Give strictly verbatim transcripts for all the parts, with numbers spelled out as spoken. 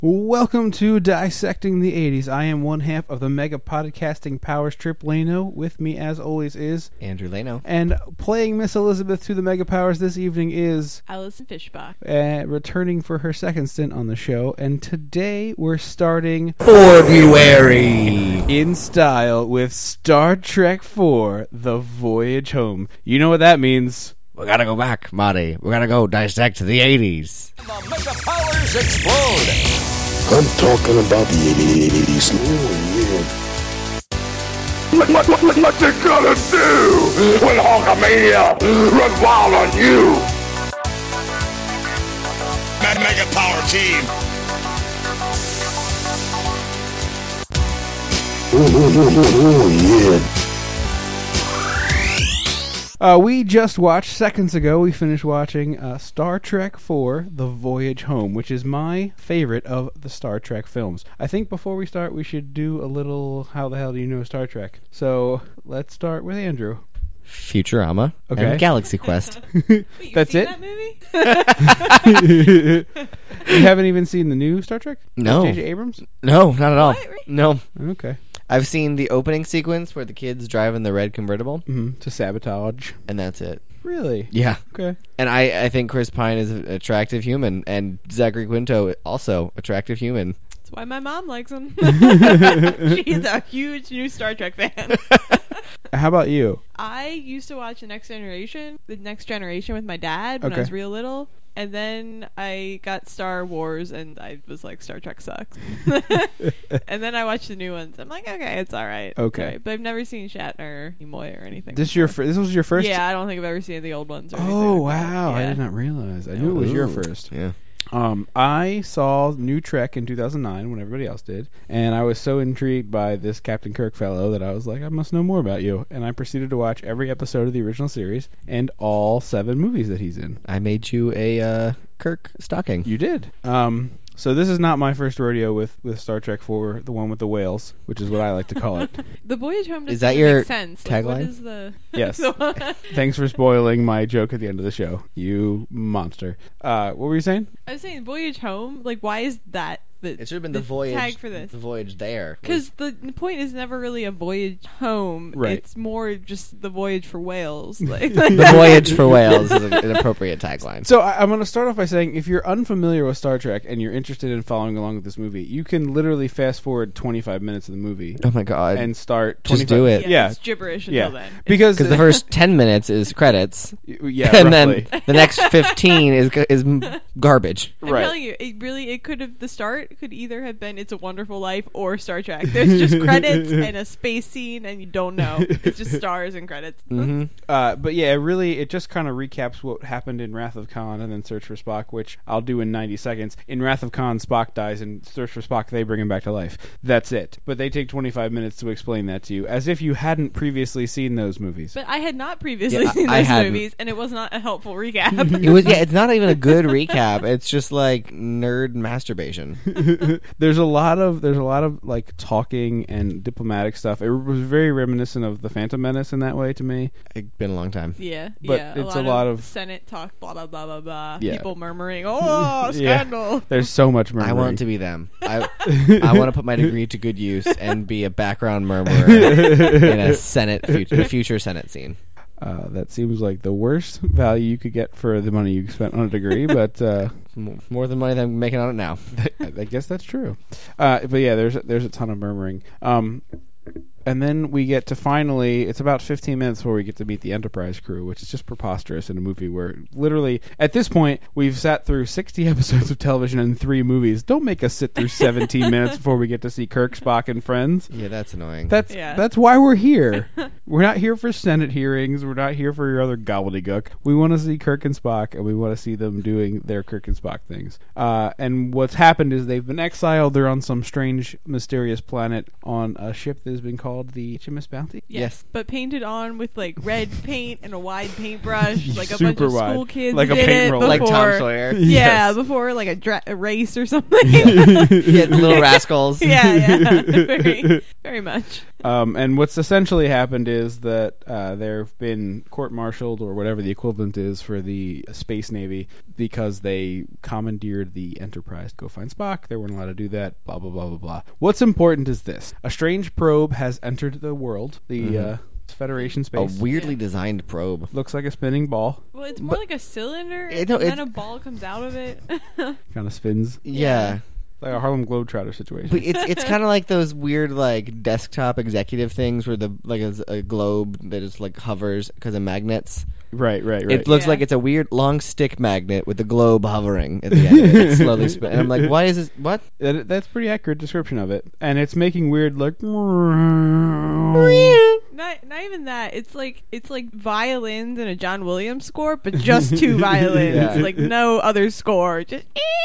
Welcome to Dissecting the eighties. I am one half of the Mega Podcasting Powers Trip, Leno. With me, as always, is Andrew Leno. And playing Miss Elizabeth to the Mega Powers this evening is Allison Fishbach, uh, returning for her second stint on the show. And today we're starting February in style with Star Trek four: The Voyage Home. You know what that means? We gotta go back, Marty. We gotta go dissect the eighties. The Mega Powers explode! I'm talking about the eighties. Oh, yeah. What, what, what, what you gonna do when Hulkamania run wild on you? Mega Power Team! Oh, oh, oh, oh, yeah. Uh, we just watched, seconds ago, we finished watching uh, Star Trek four: The Voyage Home, which is my favorite of the Star Trek films. I think before we start, we should do a little how the hell do you know Star Trek? So, let's start with Andrew. Futurama Okay. and Galaxy Quest. Wait, That's seen it? That movie? You haven't even seen the new Star Trek? No. J J Abrams? No, not at all. What? Really? No. Okay. I've seen the opening sequence where the kids drive in the red convertible, Mm-hmm. To sabotage. and that's it. Really? Yeah. Okay. And I, I think Chris Pine is an attractive human, and Zachary Quinto also attractive human. That's why my mom likes him. She's a huge new Star Trek fan. How about you? I used to watch The Next Generation, The Next Generation with my dad when Okay. I was real little. And then I got Star Wars, and I was like, Star Trek sucks. And then I watched the new ones. I'm like, okay, it's all right. Okay. It's all right. But I've never seen Shatner, Nimoy, or anything. This your fir- this was your first? Yeah, I don't think I've ever seen the old ones. Or anything Oh, like that. wow. I Yeah. did not realize. I knew it was your Ooh. first. Yeah. Um, I saw New Trek in two thousand nine when everybody else did, and I was so intrigued by this Captain Kirk fellow that I was like, I must know more about you. And I proceeded to watch every episode of the original series and all seven movies that he's in. I made you a uh, Kirk stocking. You did. Um, so this is not my first rodeo with, with Star Trek four, the one with the whales, which is what I like to call it. The Voyage Home doesn't Is that your make sense. Like, what tagline? is the... Yes. the one- Thanks for spoiling my joke at the end of the show, you monster. Uh, what were you saying? I was saying Voyage Home. Like, why is that the, It should have been the, the voyage. tag for this? The voyage there. Because the, the point is never really a voyage home. Right. It's more just the voyage for whales. Like, The voyage for whales is an appropriate tagline. So I, I'm going to start off by saying, if you're unfamiliar with Star Trek and you're interested in following along with this movie, you can literally fast forward twenty-five minutes of the movie Oh my god. and start. Just twenty-five do it. yeah, Yeah, it's gibberish yeah. until then. Because Because the first ten minutes is credits, yeah, and roughly. then the next fifteen is g- is m- garbage. I'm Right. telling you, it really it could have the start could either have been It's a Wonderful Life or Star Trek. There's just credits and a space scene, and you don't know. It's just stars and credits. hmm Uh, but yeah, it really, it just kind of recaps what happened in Wrath of Khan and then Search for Spock, which I'll do in ninety seconds. In Wrath of Khan, Spock dies, and Search for Spock, they bring him back to life. That's it. But they take twenty-five minutes to explain that to you, as if you hadn't previously seen those movies. But I had not previously Yeah, seen I those hadn't. movies, and it was not a helpful recap. It was yeah. It's not even a good recap. It's just like nerd masturbation. there's a lot of there's a lot of like talking and diplomatic stuff. It was very reminiscent of the Phantom Menace in that way to me. It's been a long time. Yeah, But yeah. it's a a lot, lot of, of- Senate talk, blah blah blah blah blah. Yeah. People murmuring, "Oh, Yeah. scandal!" There's so much murmuring. I want to be them. I I want to put my degree to good use and be a background murmurer in a Senate future, a future Senate scene. Uh, that seems like the worst value you could get for the money you spent on a degree, but uh, M- More than money than I'm making on it now. I guess that's true. Uh, but yeah, there's there's a ton of murmuring. Um, and then we get to finally, it's about fifteen minutes before we get to meet the Enterprise crew, which is just preposterous in a movie where literally, at this point, we've sat through sixty episodes of television and three movies. Don't make us sit through seventeen minutes before we get to see Kirk, Spock, and friends. Yeah, that's annoying. That's Yeah. that's why we're here. We're not here for Senate hearings. We're not here for your other gobbledygook. We want to see Kirk and Spock, and we want to see them doing their Kirk and Spock things. Uh, and what's happened is they've been exiled. They're on some strange, mysterious planet on a ship that has been called the H M S Bounty. Yes. But painted on with like red paint and a wide paintbrush, like a Super bunch of wide. school kids Like a did paint it roller. before. Like Tom Sawyer. Yeah, Yes. before like a, dra- a race or something. Yeah, the little rascals. yeah, yeah, very, very much. Um, and what's essentially happened is that uh, they've been court-martialed, or whatever the equivalent is for the Space Navy, because they commandeered the Enterprise to go find Spock. They weren't allowed to do that, blah, blah, blah, blah, blah. What's important is this. A strange probe has entered the world, the Mm-hmm. uh, Federation A space. weirdly designed probe. Looks like a spinning ball. Well, it's more But- like a cylinder, It- no, and then it's- a ball comes out of it. Kind of spins. Yeah. Like a Harlem Globetrotter situation. But it's it's kind of like those weird like desktop executive things where the like a, a globe that just like hovers because of magnets. right, right, right. It looks Yeah. like it's a weird long stick magnet with the globe hovering at the end. Of it. It's slowly spinning. And I'm like, why is this? What? That, that's a pretty accurate description of it. And it's making weird, like... Not, not even that. It's like it's like violins and a John Williams score, but just two violins. Yeah. Like no other score. Just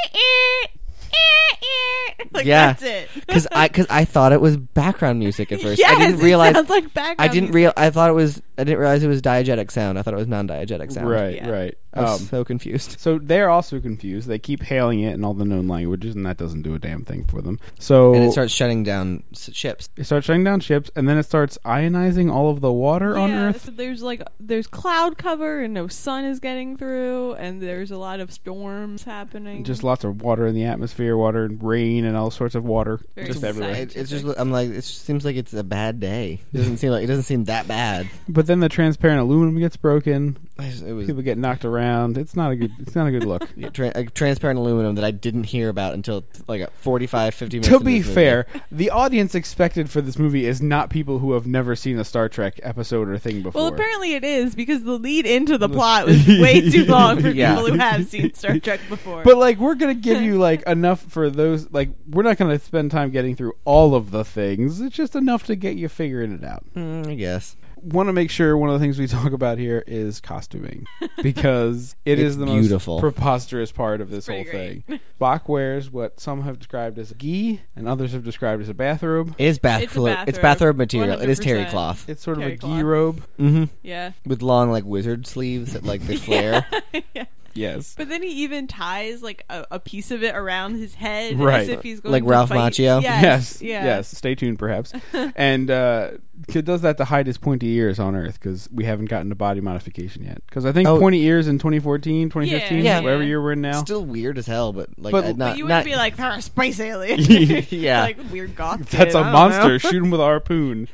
like Yeah. that's it. Because I because I thought it was background music at first. Yes, I didn't realize. it sounds like background. I didn't music. real. I thought it was. I didn't realize it was diegetic sound. I thought it was non-diegetic sound. Right, Yeah. right. I was Um, so confused. so they're also confused. They keep hailing it in all the known languages, and that doesn't do a damn thing for them. So And it starts shutting down s- ships. it starts shutting down ships, and then it starts ionizing all of the water on Yeah, Earth. so there's like there's cloud cover and no sun is getting through, and there's a lot of storms happening. Just lots of water in the atmosphere, water and rain, and all sorts of water Very just exciting. everywhere. It, it's just. I'm like. It just seems like it's a bad day. It doesn't seem like. It doesn't seem that bad. But then the transparent aluminum gets broken. It was People get knocked around. It's not a good. It's not a good look. yeah, tra- a transparent aluminum that I didn't hear about until like a forty-five, fifty minutes. To into be this movie. fair, the audience expected for this movie is not people who have never seen a Star Trek episode or thing before. well, apparently it is because the lead into the plot was way too long for Yeah. people who have seen Star Trek before. But like, we're gonna give you like enough for those. Like, we're not gonna spend time getting through all of the things. It's just enough to get you figuring it out. Mm, I guess. Want to make sure one of the things we talk about here is costuming, because it It's is the beautiful. most preposterous part of this whole pretty thing. Spock wears what some have described as a gi, and others have described as a bathrobe. It is bath. It's a flo- bathrobe. It's bathrobe material. It is terry one hundred percent. cloth. It's sort of Terry a gi cloth. robe. Mm-hmm. yeah. With long like wizard sleeves that like they flare. yeah. Yes. But then he even ties like a, a piece of it around his head, Right. as if he's going Like to Ralph fight. Macchio? Yes, Yes, yeah. yes. Stay tuned, perhaps. And uh, kid does that to hide his pointy ears on Earth, because we haven't gotten to body modification yet. Because I think Oh. pointy ears in twenty fourteen, twenty fifteen, Yeah. whatever Yeah. year we're in now. Still weird as hell, but like But- uh, But not. But you wouldn't not, be like, they're a space alien. Yeah. like weird goth. That's kid, a I don't monster. know. Shoot him with a harpoon.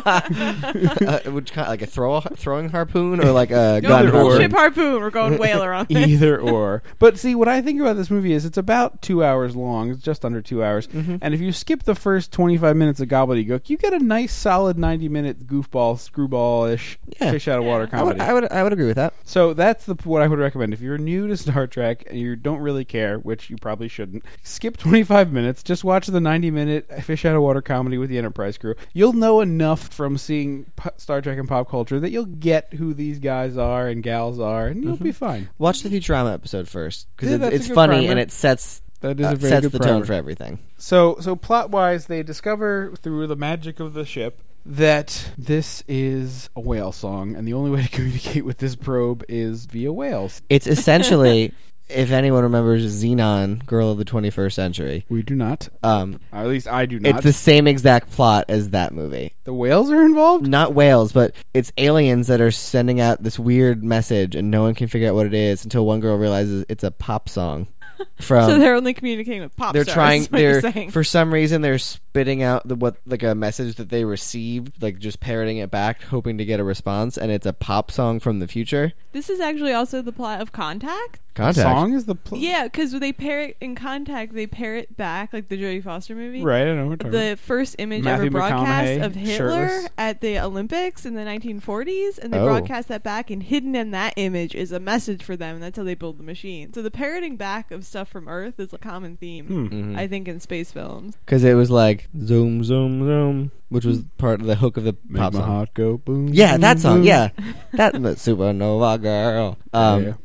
uh, which kind like a throw throwing harpoon or like a No, gun Either harpoon. or. ship harpoon. We're going whaler on this. Either or. But see, what I think about this movie is it's about two hours long. It's just under two hours. Mm-hmm. And if you skip the first twenty-five minutes of gobbledygook, you get a nice, solid ninety-minute goofball, screwball-ish, Yeah. fish out of water I would, comedy. I would I would agree with that. So that's the what I would recommend. If you're new to Star Trek and you don't really care, which you probably shouldn't, skip twenty-five minutes. Just watch the ninety-minute fish out of water comedy with the Enterprise crew. You'll know enough from seeing p- Star Trek and pop culture that you'll get who these guys are and gals are, and you'll be fine. Watch the Futurama episode first because Yeah, it's, that's a it's good funny primer. and it sets That is uh, a very sets good the primer. tone for everything. So, so plot wise, they discover through the magic of the ship that this is a whale song, and the only way to communicate with this probe is via whales. It's essentially, if anyone remembers Xenon, Girl of the twenty-first Century, We do not. um, Or at least I do not. it's the same exact plot as that movie. the whales are involved? Not whales, but it's aliens that are sending out this weird message, and no one can figure out what it is until one girl realizes it's a pop song. From So they're only communicating with pop they're stars. trying. is what you're They're saying. for some reason they're spitting out the what like a message that they received, like just parroting it back, hoping to get a response, and it's a pop song from the future. This is actually also the plot of Contact. Contact. Song is the pl- Yeah, because they parrot in Contact, they parrot back like the Jodie Foster movie. Right, I know what you're talking The first image Matthew ever broadcast McConaughey, of Hitler shirtless. at the Olympics in the nineteen forties, and they Oh. broadcast that back, and hidden in that image is a message for them, and that's how they build the machine. So the parroting back of stuff from Earth is a common theme, Hmm. Mhm. I think, in space films. Because it was like zoom, zoom, zoom, which was part of the hook of the Make pop my song. heart go boom. Yeah, boom, that song. boom. Yeah, that the Supernova Girl. Um, Yeah.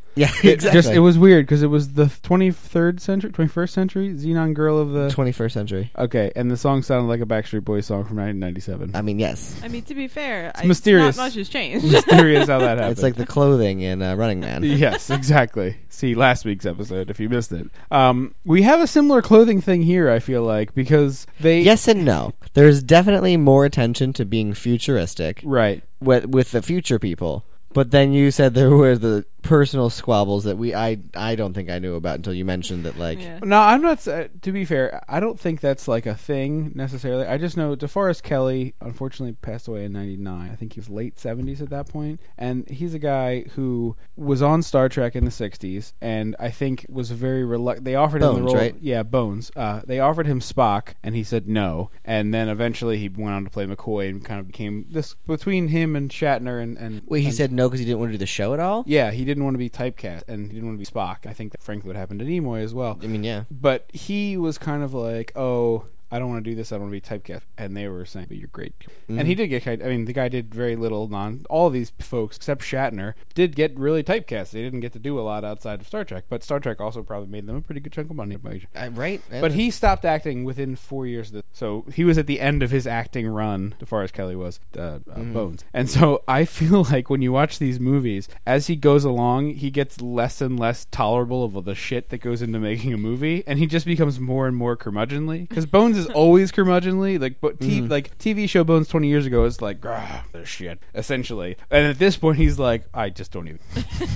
Yeah, It exactly. just it was weird because it was the twenty-third century, twenty-first century Xenon Girl of the twenty-first century. Okay, and the song sounded like a Backstreet Boys song from nineteen ninety-seven. I mean, yes. I mean, to be fair, It's I, mysterious. Not much has changed. Mysterious how that happened. It's like the clothing in uh, Running Man. Yes, exactly. See last week's episode if you missed it. Um, we have a similar clothing thing here, I feel like, because they Yes and no. There's definitely more attention to being futuristic right. with, with the future people. But then you said there were the personal squabbles that we I I don't think I knew about until you mentioned that, like, Yeah. No, I'm not. Uh, to be fair, I don't think that's like a thing necessarily. I just know DeForest Kelley unfortunately passed away in ninety-nine. I think he was late seventies at that point, and he's a guy who was on Star Trek in the sixties, and I think was very reluctant. They offered him the Bones, role, right? yeah, Bones. Uh, they offered him Spock, and he said no. And then eventually he went on to play McCoy, and kind of became this between him and Shatner. And, and wait, he and- said no because he didn't want to do the show at all? yeah, he didn't want to be typecast, and he didn't want to be Spock. I think that frankly what happened to Nimoy as well. I mean, yeah. But he was kind of like, oh, I don't want to do this. I don't want to be typecast. And they were saying, but you're great. Mm-hmm. And he did get kind I mean, the guy did very little non... All of these folks, except Shatner, did get really typecast. They didn't get to do a lot outside of Star Trek. But Star Trek also probably made them a pretty good chunk of money. Uh, right? But he stopped acting within four years. Of the, so he was at the end of his acting run, DeForest Kelley was, uh, uh, Mm-hmm. Bones. And so I feel like when you watch these movies, as he goes along, he gets less and less tolerable of the shit that goes into making a movie, and he just becomes more and more curmudgeonly. Because Bones is always curmudgeonly. Like, but t- Mm-hmm. like T V show Bones twenty years ago is like, ah, this shit, essentially. And at this point, he's like, I just don't even.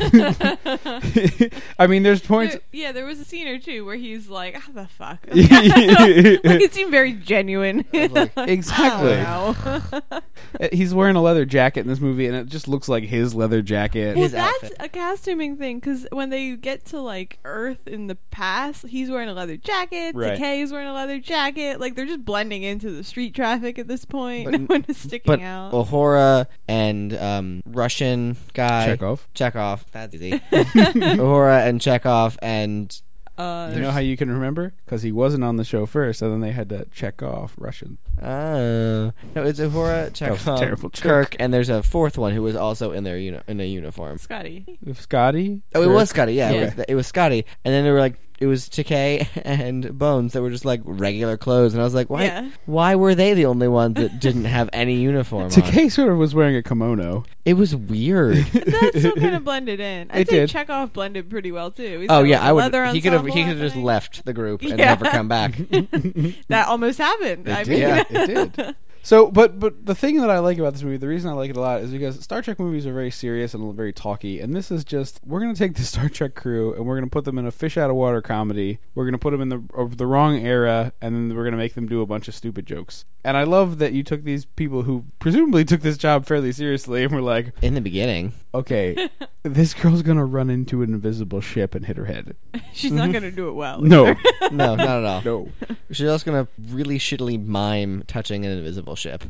I mean, there's points. There- yeah, there was a scene or two where he's like, "Ah, the fuck." Like, it seemed very genuine. Exactly. I don't know. He's wearing a leather jacket in this movie, and it just looks like his leather jacket. Well, His that's outfit. a costuming thing, because when they get to like Earth in the past, he's wearing a leather jacket. Right. Decay is wearing a leather jacket. Like they're just blending into the street traffic at this point. But- No one is sticking But out. Uhura and um, Russian guy Chekhov. Chekhov, that's easy. Uhura and Chekhov and Uh, You know how you can remember? Because he wasn't on the show first, and then they had to check off Russian. uh, no, it's Uhura, Chekhov, terrible joke. Kirk, and there's a fourth one who was also in their uni- in a uniform. Scotty. Scotty? Oh, it Kirk? was Scotty. Yeah, Yeah. It, was, it was Scotty. And then there were like it was Takei and Bones that were just like regular clothes, and I was like, why? Yeah. Why were they the only ones that didn't have any uniform on? Takei sort of was wearing a kimono. It was weird. That still kind of blended in. I'd It say did. Chekhov blended pretty well too. He's Oh got, yeah, like, I a would. leather He could have. He ensemble could have just happening. left the group and Yeah. never come back. That almost happened. I It mean, did. It did. So, but but the thing that I like about this movie, the reason I like it a lot, is because Star Trek movies are very serious and very talky, and this is just we're going to take the Star Trek crew and we're going to put them in a fish out of water comedy. We're going to put them in the of the wrong era, and then we're going to make them do a bunch of stupid jokes. And I love that you took these people who presumably took this job fairly seriously and were like, In the beginning, okay, this girl's going to run into an invisible ship and hit her head. she's not going to do it well. No, no, not at all. no. She's also gonna really shittily mime touching an invisible ship.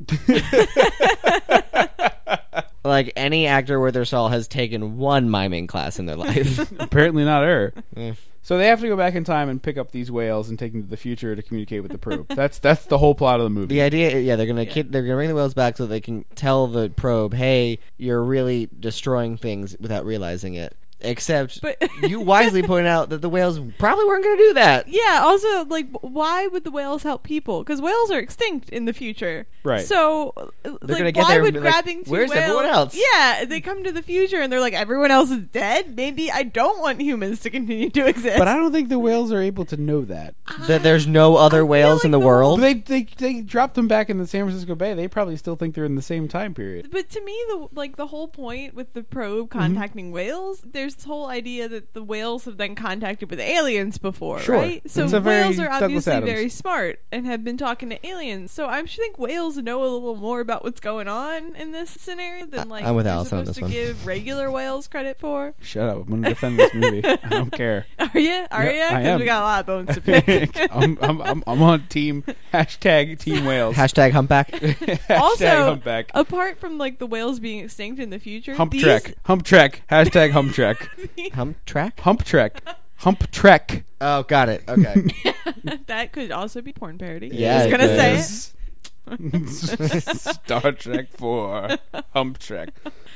Like any actor worth their salt has taken one miming class in their life. Apparently not her. Mm. So they have to go back in time and pick up these whales and take them to the future to communicate with the probe. That's that's the whole plot of the movie. The idea, yeah, they're gonna kid, they're gonna bring the whales back so they can tell the probe, "Hey, you're really destroying things without realizing it." Except But- you wisely point out that the whales probably weren't going to do that. Yeah, also, like, why would the whales help people? Because whales are extinct in the future. Right. So, uh, like, gonna get why there and would be like, grabbing two "Where's whales... everyone else?" Yeah, they come to the future and they're like, everyone else is dead? Maybe I don't want humans to continue to exist. But I don't think the whales are able to know that. That there's no other whales like in the the- world. They they they dropped them back in the San Francisco Bay. They probably still think they're in the same time period. But to me, the like the whole point with the probe Mm-hmm. contacting whales, there's this whole idea that the whales have then contacted with aliens before, Sure. right? So It's a very whales are Douglas obviously Adams. very smart and have been talking to aliens. So I should think whales know a little more about what's going on in this scenario than like I'm with we're Alice on supposed this to one. give regular whales credit for. Shut up! I'm going to defend this movie. I don't care. Are you? Are Yeah, you? I Because am. we got a lot of bones to pick. I'm, I'm I'm I'm on team hashtag Team Whales. Hashtag humpback. Hashtag Also, humpback. apart from like the whales being extinct in the future, Hump these, trek. Hump trek. Hashtag hump trek. Hump track? Hump trek. Hump trek. Oh, got it. Okay. that could also be porn parody. Yeah, I was it gonna could. say it. Yes. Star Trek four. Hump trek.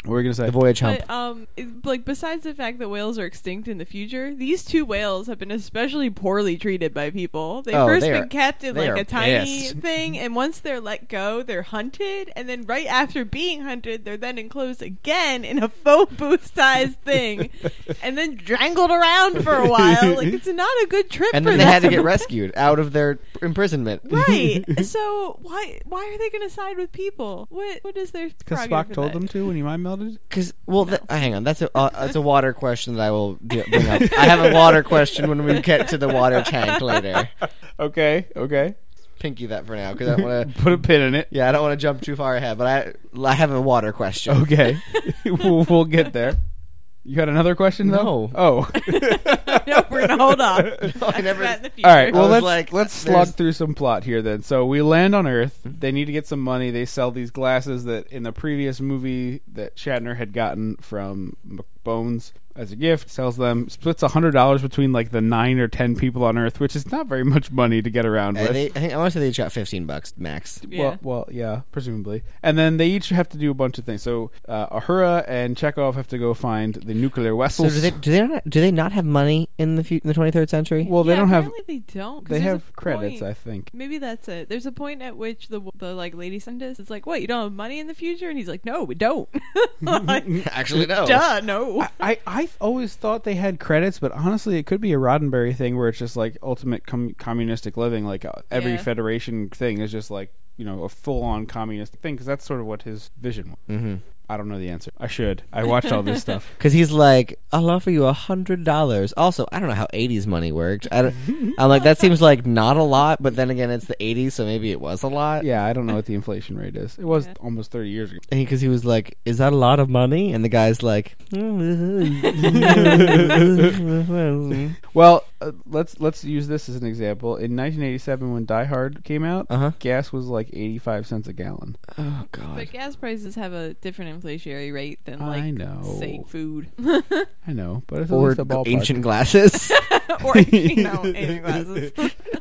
What were you gonna say? The voyage hump. But um, it- like besides the fact that whales are extinct in the future, these two whales have been especially poorly treated by people. They've Oh, first they been are- kept in they like are a tiny pissed. thing, and once they're let go, they're hunted, and then right after being hunted, they're then enclosed again in a phone booth-sized thing, and then strangled around for a while. Like it's not a good trip. And for then they had to them. get rescued out of their imprisonment. Right. So why why are they going to side with people? What what is their Because prerogative Spock in told that? them to when he mind melded. Because, well, th- uh, hang on. That's a uh, that's a water question that I will d- bring up. I have a water question when we get to the water tank later. Okay, okay. Pinky that for now because I don't want to. Put a pin in it. Yeah, I don't want to jump too far ahead, but I I have a water question. Okay, we'll, we'll get there. You got another question though? No. Oh. No, we're gonna hold on. I never- That in the future. All right. I Well, was let's like, let's there's- slug through some plot here then. So we land on Earth. They need to get some money. They sell these glasses that in the previous movie that Shatner had gotten from McBones as a gift. Sells them. Splits a hundred dollars between like the nine or ten people on Earth, which is not very much money to get around Uh, with. they, I think I want to say they each got fifteen bucks max. Yeah. Well, well, yeah, presumably. And then they each have to do a bunch of things. So uh, Uhura and Chekhov have to go find the nuclear So vessels. do they do they not, do they not have money in the fu- in the twenty-third century? well, they Yeah, don't have. apparently they don't. 'cause They there's have a credits, point- I think. Maybe that's it. There's a point at which the the like lady scientist is like, "What? You don't have money in the future?" And he's like, "No, we don't." Like, Actually, no. duh, no. I, I always thought they had credits, but honestly, it could be a Roddenberry thing where it's just like ultimate com- communistic living. Like uh, every Yeah. Federation thing is just like, you know, a full-on communist thing, because that's sort of what his vision was. Mm-hmm. I don't know the answer. I should. I watched all this stuff. Because he's like, I'll offer you a hundred dollars. Also, I don't know how eighties money worked. I don't, I'm like, that seems like not a lot, but then again, it's the eighties, so maybe it was a lot. Yeah, I don't know what the inflation rate is. It was Yeah. almost thirty years ago. Because he, he was like, is that a lot of money? And the guy's like, Well, uh, let's let's use this as an example. In nineteen eighty-seven, when Die Hard came out, Uh-huh. gas was like eighty-five cents a gallon. oh god. But gas prices have a different inflationary rate than like, I know. say, food I know, but it's at Or least a ballpark. ancient glasses. or you know, ancient glasses.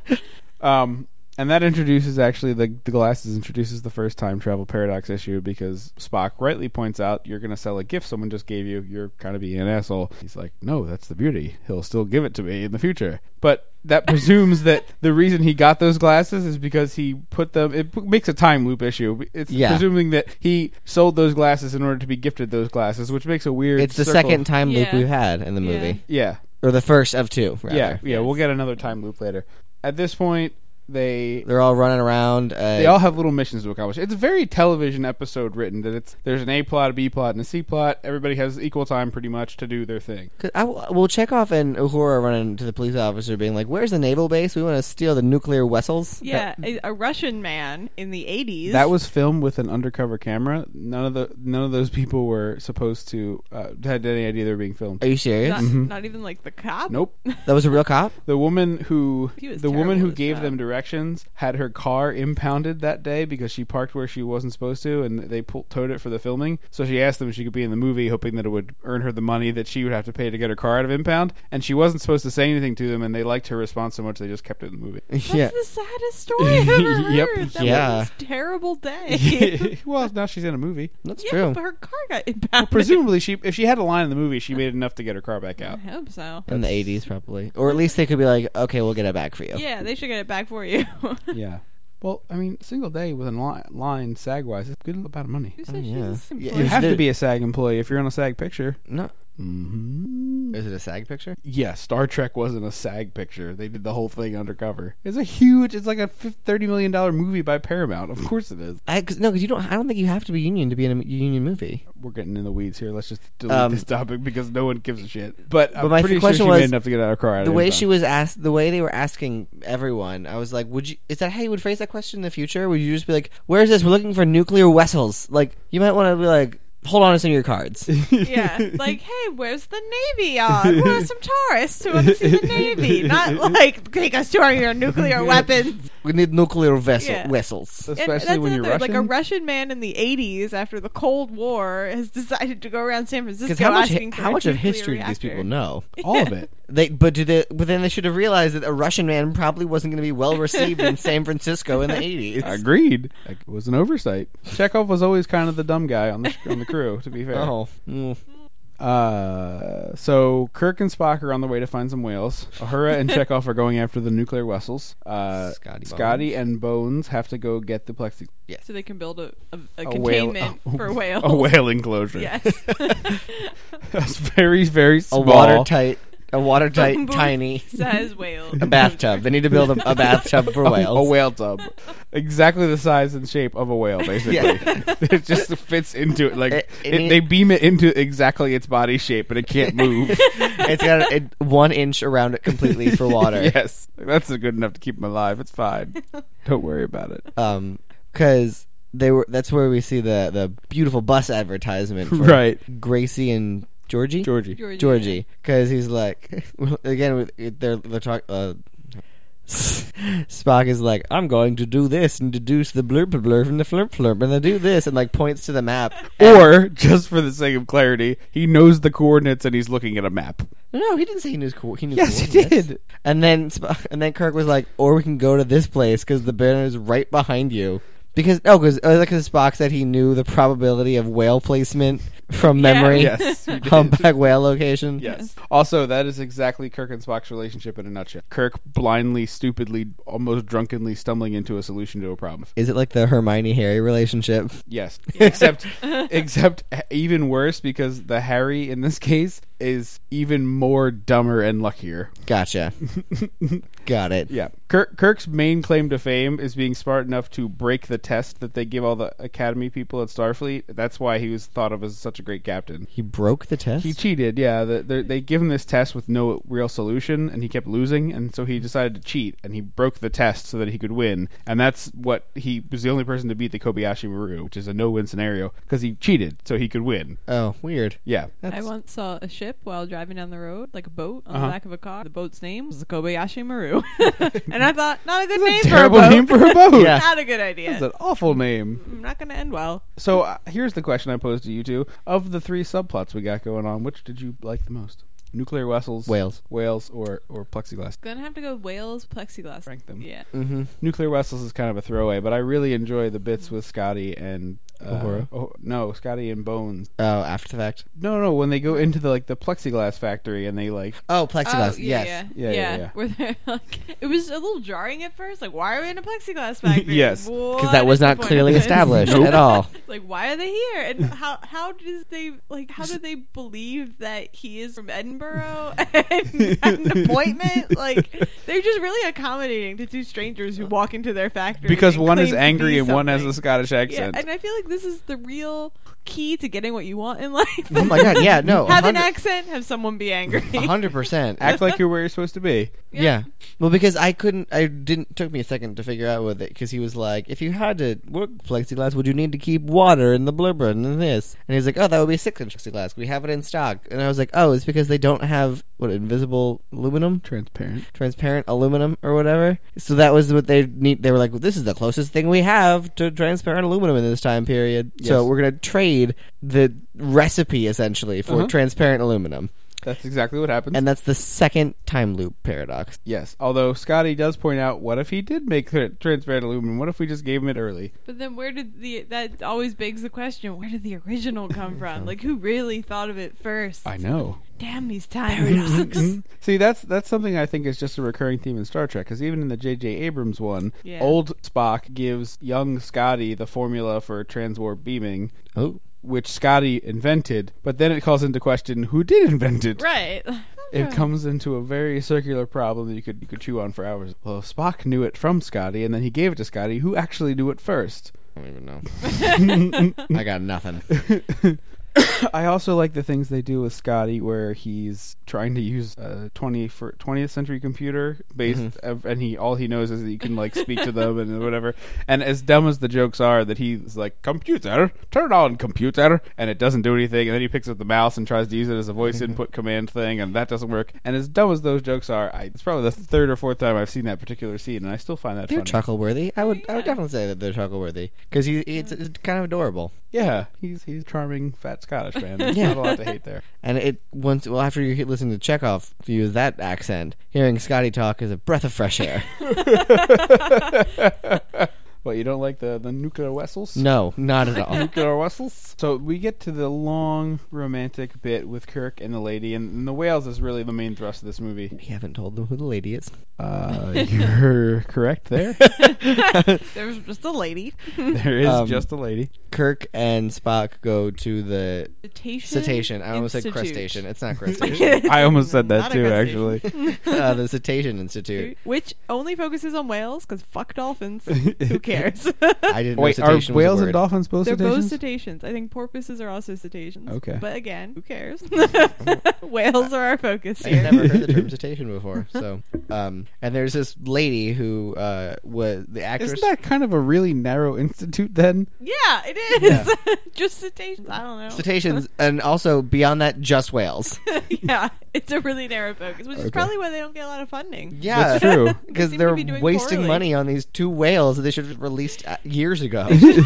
Um, and that introduces actually the the glasses introduces the first time travel paradox issue, because Spock rightly points out, you're going to sell a gift someone just gave you. You're kind of being an asshole. He's like, no, that's the beauty. He'll still give it to me in the future. But that presumes that the reason he got those glasses is because he put them. It p- makes a time loop issue. It's Yeah. presuming that he sold those glasses in order to be gifted those glasses, which makes a weird. It's the circle. second time loop Yeah. we've had in the Yeah. movie. Yeah. Or the first of two, rather. Yeah, yeah, Yes. we'll get another time loop later. At this point, they They're all running around. Uh, they all have little missions to accomplish. It's a very television episode written. That it's there's an A plot, a B plot, and a C plot. Everybody has equal time, pretty much, to do their thing. 'Cause I, well, Chekhov and Uhura running to the police officer, being like, "Where's the naval base? We want to steal the nuclear vessels." Yeah, a, a Russian man in the eighties. That was filmed with an undercover camera. None of the none of those people were supposed to uh, had any idea they were being filmed. Are you serious? not, Mhm. not even like the cop. Nope. That was a real cop. The woman who He was the woman terrible who at his gave job. them directions had her car impounded that day because she parked where she wasn't supposed to, and they pulled, towed it for the filming. So she asked them if she could be in the movie, hoping that it would earn her the money that she would have to pay to get her car out of impound. And she wasn't supposed to say anything to them, and they liked her response so much they just kept it in the movie. That's yeah. the saddest story I've ever Yep. heard. That Yeah. was a terrible day. Well, now she's in a movie. That's yeah, true. but her car got impounded. Presumably, she if she had a line in the movie, she made enough to get her car back I out. hope so. In the eighties, probably, or at least they could be like, "Okay, we'll get it back for you." Yeah, they should get it back for you. Yeah. Well, I mean, single day with a li- line SAG-wise, it's a good amount of money. Who said Oh, she's yeah. a simple- Yeah, You Is have there- to be a SAG employee if you're on a SAG picture. No, Mm-hmm. is it a SAG picture? Yeah, Star Trek wasn't a SAG picture. They did the whole thing undercover. It's a huge. It's like a thirty million dollar movie by Paramount. Of course it is. I cause, no, because you don't. I don't think you have to be union to be in a union movie. We're getting in the weeds here. Let's just delete Um, this topic because no one gives a shit. But, I'm But my pretty sure question she was, made enough to get out of her car. Out The of way Amazon. she was asked, the way they were asking everyone, I was like, "Would you? Is that how you would phrase that question in the future? Would you just be like, where's this? We're looking for nuclear vessels." Like, you might want to be like, "Hold on to some of your cards." Yeah, like, hey, where's the Navy on? Where's some tourists who want to see the Navy? Not like, take us to our nuclear weapons. We need nuclear vessel Yeah. vessels. And especially that's when you're another- Russian. Like a Russian man in the eighties after the Cold War has decided to go around San Francisco Because how much asking for how a much of nuclear history do these reactor. people know? All of it. They but do they? But then they should have realized that a Russian man probably wasn't going to be well received in San Francisco in the eighties. Agreed. It was an oversight. Chekhov was always kind of the dumb guy on the on the crew, to be fair. Oh. Mm. Uh, so Kirk and Spock are on the way to find some whales. Uhura and Chekhov are going after the nuclear vessels. Uh, Scotty Scotty Bones. and Bones have to go get the plexi. So they can build a, a, a, A whale- containment a- for whales. A whale enclosure. Yes. That's very, very A small. watertight, a watertight, Phone booth tiny, says whale. a bathtub. They need to build a, a bathtub for A- whales. A whale tub. Exactly the size and shape of a whale, basically. Yeah. It just fits into it. Like It- it it- need- they beam it into exactly its body shape, but it can't move. It's got a, it, one inch around it completely for water. Yes. That's good enough to keep them alive. It's fine. Don't worry about it. Um, because they were. That's where we see the the beautiful bus advertisement for Right. Gracie and Georgie. Georgie. Georgie. Georgie, because he's like, again, with- they're they're talking. Uh, Spock is like, I'm going to do this and deduce the blurp blurp from the flurp flurp, and they do this, and like points to the map. Or, just for the sake of clarity, he knows the coordinates and he's looking at a map. No, he didn't say he knew. Co- he knew Yes, he coordinates. did. And then Spock, and then Kirk was like, or we can go to this place because the banner is right behind you. Because no, because uh, because Spock said he knew the probability of whale placement from memory. Yes, he did. Humpback whale location. Yes. Also, that is exactly Kirk and Spock's relationship in a nutshell. Kirk blindly, stupidly, almost drunkenly stumbling into a solution to a problem. Is it like the Hermione Harry relationship? Yes. Except, except even worse because the Harry in this case is even more dumber and luckier. Gotcha. Got it. Yeah. Kirk, Kirk's main claim to fame is being smart enough to break the test that they give all the Academy people at Starfleet. That's why he was thought of as such a great captain. He broke the test. He cheated, yeah. The, the, they give him this test with no real solution, and he kept losing, and so he decided to cheat, and he broke the test so that he could win. And that's what he was the only person to beat the Kobayashi Maru, which is a no-win scenario, because he cheated so he could win. Oh, weird. Yeah. I once saw a ship while driving down the road, like a boat on Uh-huh. the back of a car. The boat's name was the Kobayashi Maru. And I thought, not a good name Terrible for a boat. name for a boat. Yeah. Not a good idea. That's an awful name. I'm not going to end well. So uh, here's the question I posed to you two. Of the three subplots we got going on, which did you like the most? Nuclear vessels, Whales. whales, or, or plexiglass? Gonna have to go whales, plexiglass. Rank them. Yeah. Mm-hmm. Nuclear vessels is kind of a throwaway, but I really enjoy the bits with Scotty and uh, Uhura? oh, no, Scotty and Bones. Oh, after the fact. No, no, when they go into the like the plexiglass factory and they like Oh, plexiglass. Oh, yeah, yes. yeah, Yeah, yeah, yeah. Where they're like, it was a little jarring at first. Like, why are we in a plexiglass factory? Yes. Because that was not clearly established Nope. at all. Like, why are they here? And how how does they like how do they believe that he is from Edinburgh and had an appointment? Like, they're just really accommodating to two strangers who walk into their factory because and one is claim to angry be and one has something. a Scottish Yeah, accent. and I feel like this is the real key to getting what you want in life. Oh my god, yeah, no. Have an one hundred accent, have someone be angry. A hundred percent. Act like you're where you're supposed to be. Yeah. Well, because I couldn't, I didn't, took me a second to figure out with it, because he was like, if you had to work plexiglass, would you need to keep water in the blubber and this? And he's like, oh, that would be six inch plexiglass. We have it in stock. And I was like, oh, it's because they don't have, what, invisible aluminum? Transparent. Transparent aluminum or whatever. So that was what they need. They were like, well, this is the closest thing we have to transparent aluminum in this time period. So Yes. we're going to trade the recipe, essentially, for Uh-huh. transparent aluminum. That's exactly what happens. And that's the second time loop paradox. yes, although Scotty does point out, what if he did make tra- transparent aluminum? What if we just gave him it early? But then where did the that always begs the question, where did the original come from? Like, who really thought of it first? I know. Damn these time paradox. See, that's that's something I think is just a recurring theme in Star Trek, because even in the J J Abrams one, Yeah. old Spock gives young Scotty the formula for transwarp beaming, Oh. which Scotty invented, but then it calls into question who did invent it. Right. It comes into a very circular problem that you could you could chew on for hours. Well, if Spock knew it from Scotty, and then he gave it to Scotty, who actually knew it first? I don't even know. I got nothing. I also like the things they do with Scotty, where he's trying to use a twentieth century computer based, Mm-hmm. of, and he all he knows is that you can like speak to them and whatever. And as dumb as the jokes are, that he's like, "Computer, turn on computer," and it doesn't do anything. And then he picks up the mouse and tries to use it as a voice Mm-hmm. input command thing, and that doesn't work. And as dumb as those jokes are, I, it's probably the third or fourth time I've seen that particular scene, and I still find that They're funny. chuckle worthy. I would, I would definitely say that they're chuckle worthy because he, it's, it's kind of adorable. Yeah, he's he's a charming fat Scottish man. There's Yeah. not a lot to hate there. And it once, well, after you listen to Chekhov use that accent, hearing Scotty talk is a breath of fresh air. But You don't like the, the nuclear vessels? No, not at all. Nuclear vessels. So we get to the long romantic bit with Kirk and the lady, and, and the whales is really the main thrust of this movie. We haven't told them who the lady is. Uh, you're correct there. There's just a lady. There is Um, just a lady. Kirk and Spock go to the Cetacean. cetacean. I almost said Institute. crustacean. It's not crustacean. I almost said that Not a too, crustacean. actually. uh, the Cetacean Institute. Which only focuses on whales, because fuck dolphins. Who cares? I didn't Wait, know are cetacean was a whales word. and dolphins both They're both cetaceans? cetaceans. I think porpoises are also cetaceans. Okay. But again, who cares? Whales are our focus I've here. never heard the term cetacean before. So, um, and there's this lady who uh, was the actress. Isn't that kind of a really narrow institute then? Yeah, it is. Just cetaceans. I don't know. Cetaceans, and also beyond that, just whales. Yeah, it's a really narrow focus, which is Okay. probably why they don't get a lot of funding. Yeah, That's true. because They seem they're to be doing wasting poorly. money on these two whales that they should have released uh, years ago.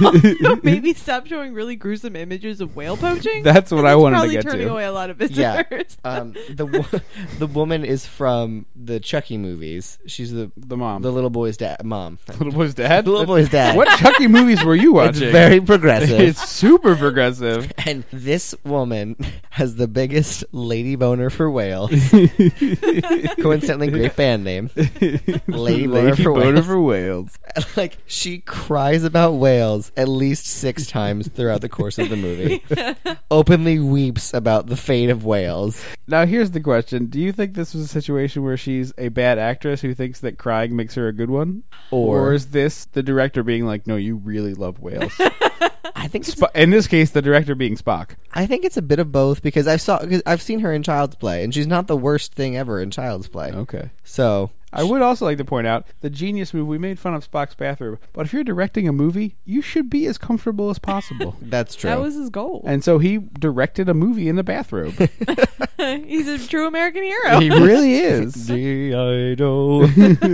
Maybe stop showing really gruesome images of whale poaching. That's what And I it's wanted to probably get turning to. away a lot of Yeah. visitors. Um, the wo- the woman is from the Chucky movies. She's the The mom. the little boy's dad, mom. Little boy's dad? The little boy's dad. What Chucky movies were you It's watching? very progressive. It's super progressive. And this woman has the biggest lady boner for whales. Coincidentally, great band name. Lady boner for boner whales. for whales. Like, she cries about whales at least six times throughout the course of the movie. Openly weeps about the fate of whales. Now, here's the question. Do you think this was a situation where she's a bad actress who thinks that crying makes her a good one? Or- Or is this the director being like, no, you really love whales? I think it's, Sp- in this case, the director being Spock. I think it's a bit of both because I've saw cause I've seen her in Child's Play, and she's not the worst thing ever in Child's Play. Okay. So I would also like to point out the Genius movie. We made fun of Spock's bathroom, but if you're directing a movie, you should be as comfortable as possible. that's true. That was his goal. And so he directed a movie in the bathrobe. He's a true American hero. He really is. G I Joe.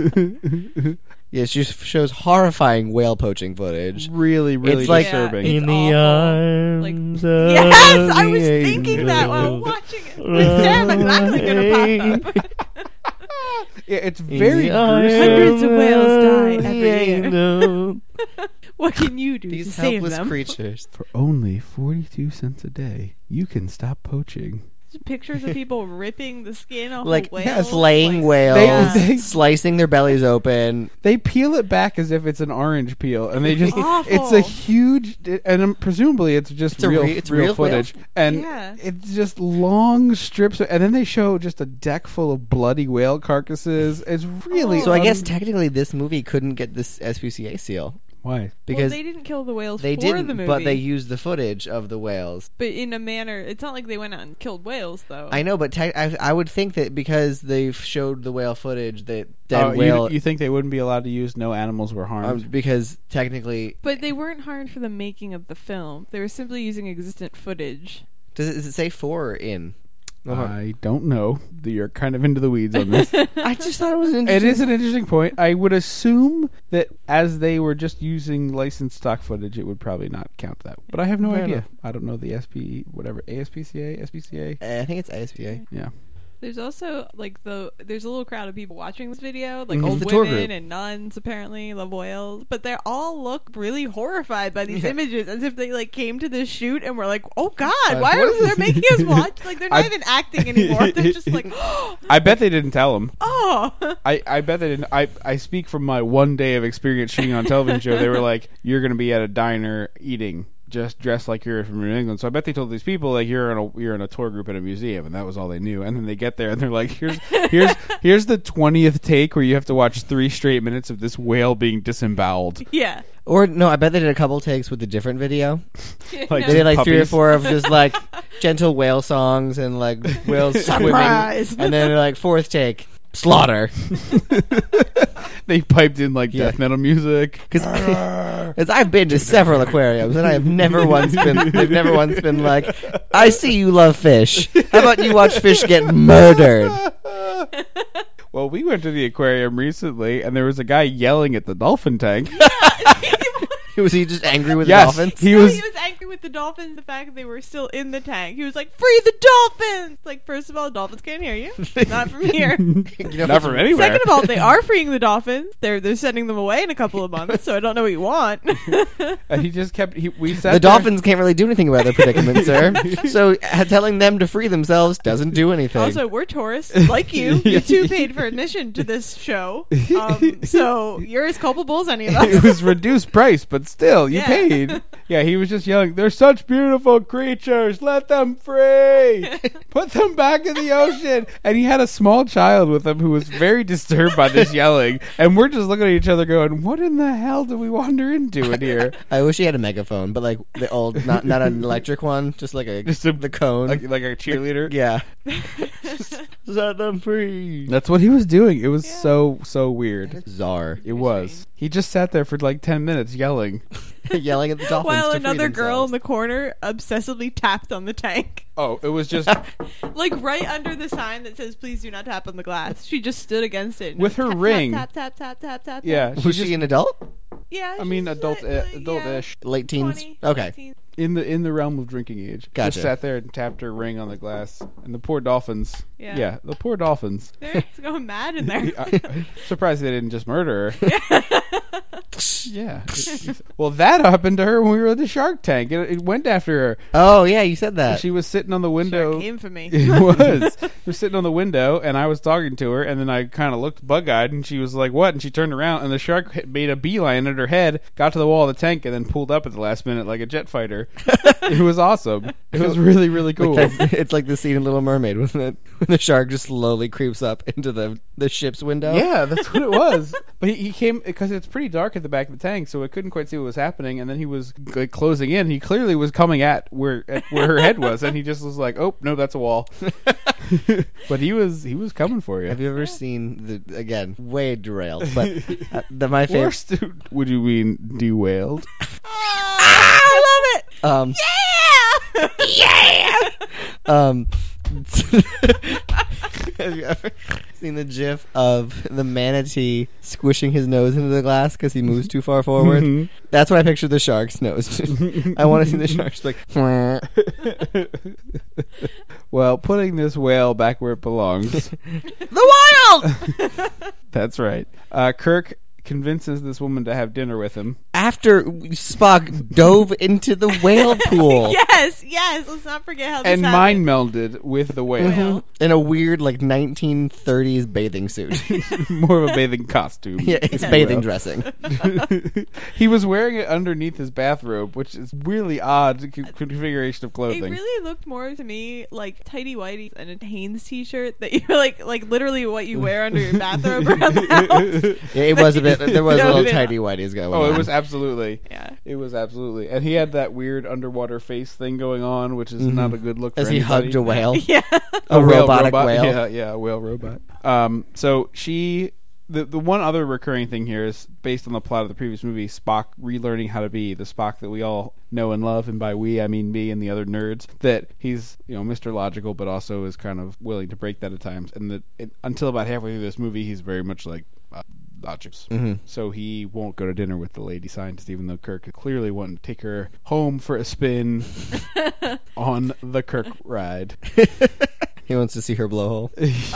Yeah, she just shows horrifying whale poaching footage. Really, really It's like- disturbing. Yeah, In it's the awful. Like- arms of Yes, I the was thinking that while angel. watching it. But Sam McLachlan gonna pop up. Yeah, it's very In the gruesome. Hundreds of whales die arms of every the year. angel. What can you do These to save helpless them? creatures. For only forty-two cents a day, you can stop poaching. Just pictures of people ripping the skin off Like of whales. yeah, slaying like, whales, They- they- slicing their bellies open. They peel it back as if it's an orange peel, and they just—it's Awful. a huge, and um, presumably it's just It's a real, re- it's real real footage, whale? and Yeah. it's just long strips, of, and then they show just a deck full of bloody whale carcasses. It's really So I guess un- technically this movie couldn't get this S P C A seal why because well, they didn't kill the whales they for didn't, the movie, but they used the footage of the whales. but in a manner. It's not like they went out and killed whales, though. I know, but te- I, I would think that because they showed the whale footage, that that Oh, you- whale You, think they wouldn't be allowed to use no animals were harmed? um, because technically, But they weren't harmed for the making of the film. They were simply using existent footage. does it, does it say for or in? I don't know. You're kind of into the weeds on this. I just thought it was an It interesting. is an interesting point. I would assume that as they were just using licensed stock footage, it would probably not count that. But I have no Fair idea. enough. I don't know the S P, whatever, A S P C A, S P C A. I think it's A S P A. Yeah. There's also like the there's a little crowd of people watching this video, like Mhm. old It's the tour women group. and nuns apparently love whales, but they all look really horrified by these images, as if they like came to this shoot and were like, "Oh God, why what are is they this?" making us watch?" Like they're not I- even acting anymore. They're just like, I bet they didn't tell him. "Oh." I, I bet they didn't. I, I speak from my one day of experience shooting on a television show. They were like, you're going to be at a diner eating, just dressed like you're from New England. So I bet they told these people like you're in a you're in a tour group at a museum, and that was all they knew. And then they get there and they're like, here's here's here's the twentieth take where you have to watch three straight minutes of this whale being disemboweled. Yeah. Or no, I bet they did a couple takes with a different video. Like They did like three or puppies. four of just like gentle whale songs and like whales swimming, Surprise. and then like fourth take slaughter. They piped in like death metal music. Because I've been to several aquariums and I have never once been. They've never once been like, I see you love fish. How about you watch fish get murdered? Well, we went to the aquarium recently, and there was a guy yelling at the dolphin tank. Was he just angry with Yes, the dolphins? he No, was. he was angry with the dolphins, the fact that they were still in the tank. He was like, free the dolphins! Like, first of all, dolphins can't hear you. Not from here. You know, Not from anywhere. Second of all, they are freeing the dolphins. They're they're sending them away in a couple of months, so I don't know what you want. And he just kept. He, we sat the there- dolphins can't really do anything about their predicament, sir. So uh, telling them to free themselves doesn't do anything. Also, we're tourists, like you. You too paid for admission to this show. Um, so you're as culpable as any of It us. was reduced price, but still, you Yeah. paid. Yeah, he was just yelling, "They're such beautiful creatures! Let them free! Put them back in the ocean!" And he had a small child with him who was very disturbed by this yelling. And we're just looking at each other, going, "What in the hell did we wander into in here?" I wish he had a megaphone, but like the old, not not an electric one, just like a Just a- the cone. Like, like a cheerleader. yeah. Set them free. That's what he was doing. It was Yeah. so so weird. Czar It was. He just sat there for like ten minutes yelling. yelling at the dolphins While to free another girl in themselves. the corner obsessively tapped on the tank. Oh, it was just Like right under the sign that says "Please do not tap on the glass." She just stood against it and With her tap, ring. Tap tap tap tap tap. tap. yeah. Was just, she an adult? Yeah. I mean, she's adult, like- uh, like, adult-ish. Late teens? twenty, Okay. eighteen. in the in the realm of drinking age. Gotcha. Just sat there and tapped her ring on the glass, and the poor dolphins. Yeah. the poor dolphins. They're just going mad in there. I, I'm surprised they didn't just murder her. yeah. Well, that happened to her when we were at the Shark Tank. It, it went after her. Oh yeah, you said that. She was sitting on the window. Shark came for me. It was. She was sitting on the window, and I was talking to her, and then I kind of looked bug-eyed, and she was like, "What?" And she turned around, and the shark hit- made a beeline at her head, got to the wall of the tank, and then pulled up at the last minute like a jet fighter. It was awesome. It was really, really cool. Like that's- it's like the scene in Little Mermaid when the, when the shark just slowly creeps up into the, the ship's window. Yeah, that's what it was. But he, he came because it's pretty dark at the back of the tank, so I couldn't quite see what was happening. And then he was like closing in. He clearly was coming at where at where her head was, and he just was like, "Oh no, that's a wall." But he was he was coming for you. Have you ever seen the again way derailed, but uh, the my favorite Worst, would you mean derailed? I love it. um Yeah. um have you ever seen the gif of the manatee squishing his nose into the glass because he moves too far forward? Mhm. That's what I picture the shark's nose. I want to see the shark's like Well, putting this whale back where it belongs. the wild. That's right. Uh, Kirk convinces this woman to have dinner with him. After Spock dove into the whale pool. Yes, yes. Let's not forget how this And happened. mind melded with the whale. Whale. In a weird, like, nineteen thirties bathing suit. More of a bathing costume. Yeah, it's Yeah. bathing Well. dressing. He was wearing it underneath his bathrobe, which is really odd co- configuration of It clothing. really looked more to me like tighty whities and a Hanes t-shirt that you like, like literally what you wear under your bathrobe around the house. Yeah, it was a bit. There was a Yeah, little yeah. tidy whities going Oh, on. it was absolutely. Yeah. It was absolutely. And he had that weird underwater face thing going on, which is not a good look for As he anybody. hugged a whale. Yeah. A, whale robotic robot. whale. Yeah, yeah, a whale robot. Um, so she, the the one other recurring thing here is based on the plot of the previous movie, Spock relearning how to be the Spock that we all know and love, and by we I mean me and the other nerds. That he's you know Mister Logical, but also is kind of willing to break that at times. And that it, until about halfway through this movie, he's very much like. Uh, Logics. Mhm. So he won't go to dinner with the lady scientist, even though Kirk is clearly wanting to take her home for a spin on the Kirk ride. He wants to see her blowhole.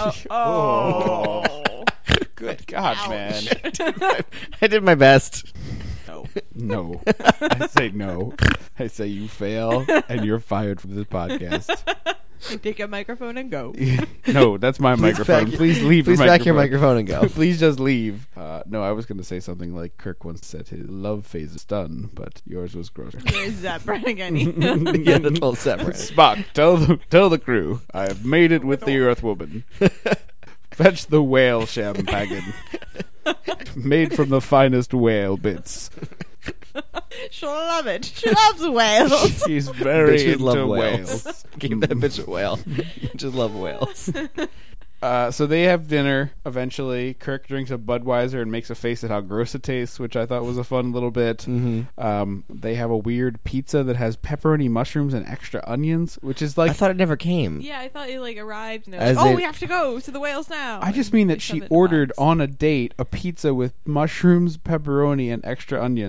Oh. oh. Good God, Ouch. man. I did my best. No. No. I say no. I say you fail and you're fired from this podcast. Take your microphone and go. No, that's my microphone. back- Please leave Please your back your microphone. microphone and go. Please just leave. Uh, no, I was going to say something like Kirk once said his love phase is done, but yours was grosser. There's that Brannigan. Yeah, that's all separate. Spock, tell the, tell the crew, I have made it with the Earth Woman. Fetch the whale shampagan. Made from the finest whale bits. She'll love it. She loves whales. She's very Bitches into love whales. whales. Give that bitch a whale. Just love whales. Uh, so they have dinner eventually. Kirk drinks a Budweiser and makes a face at how gross it tastes, which I thought was a fun little bit. Mm-hmm. Um, they have a weird pizza that has pepperoni, mushrooms, and extra onions, which is like. I thought it never came. Yeah, I thought it like arrived and they're As like, oh, they- we have to go to the whales now. I just And mean they that shove she it in a ordered box. on a date a pizza with mushrooms, pepperoni, and extra onions.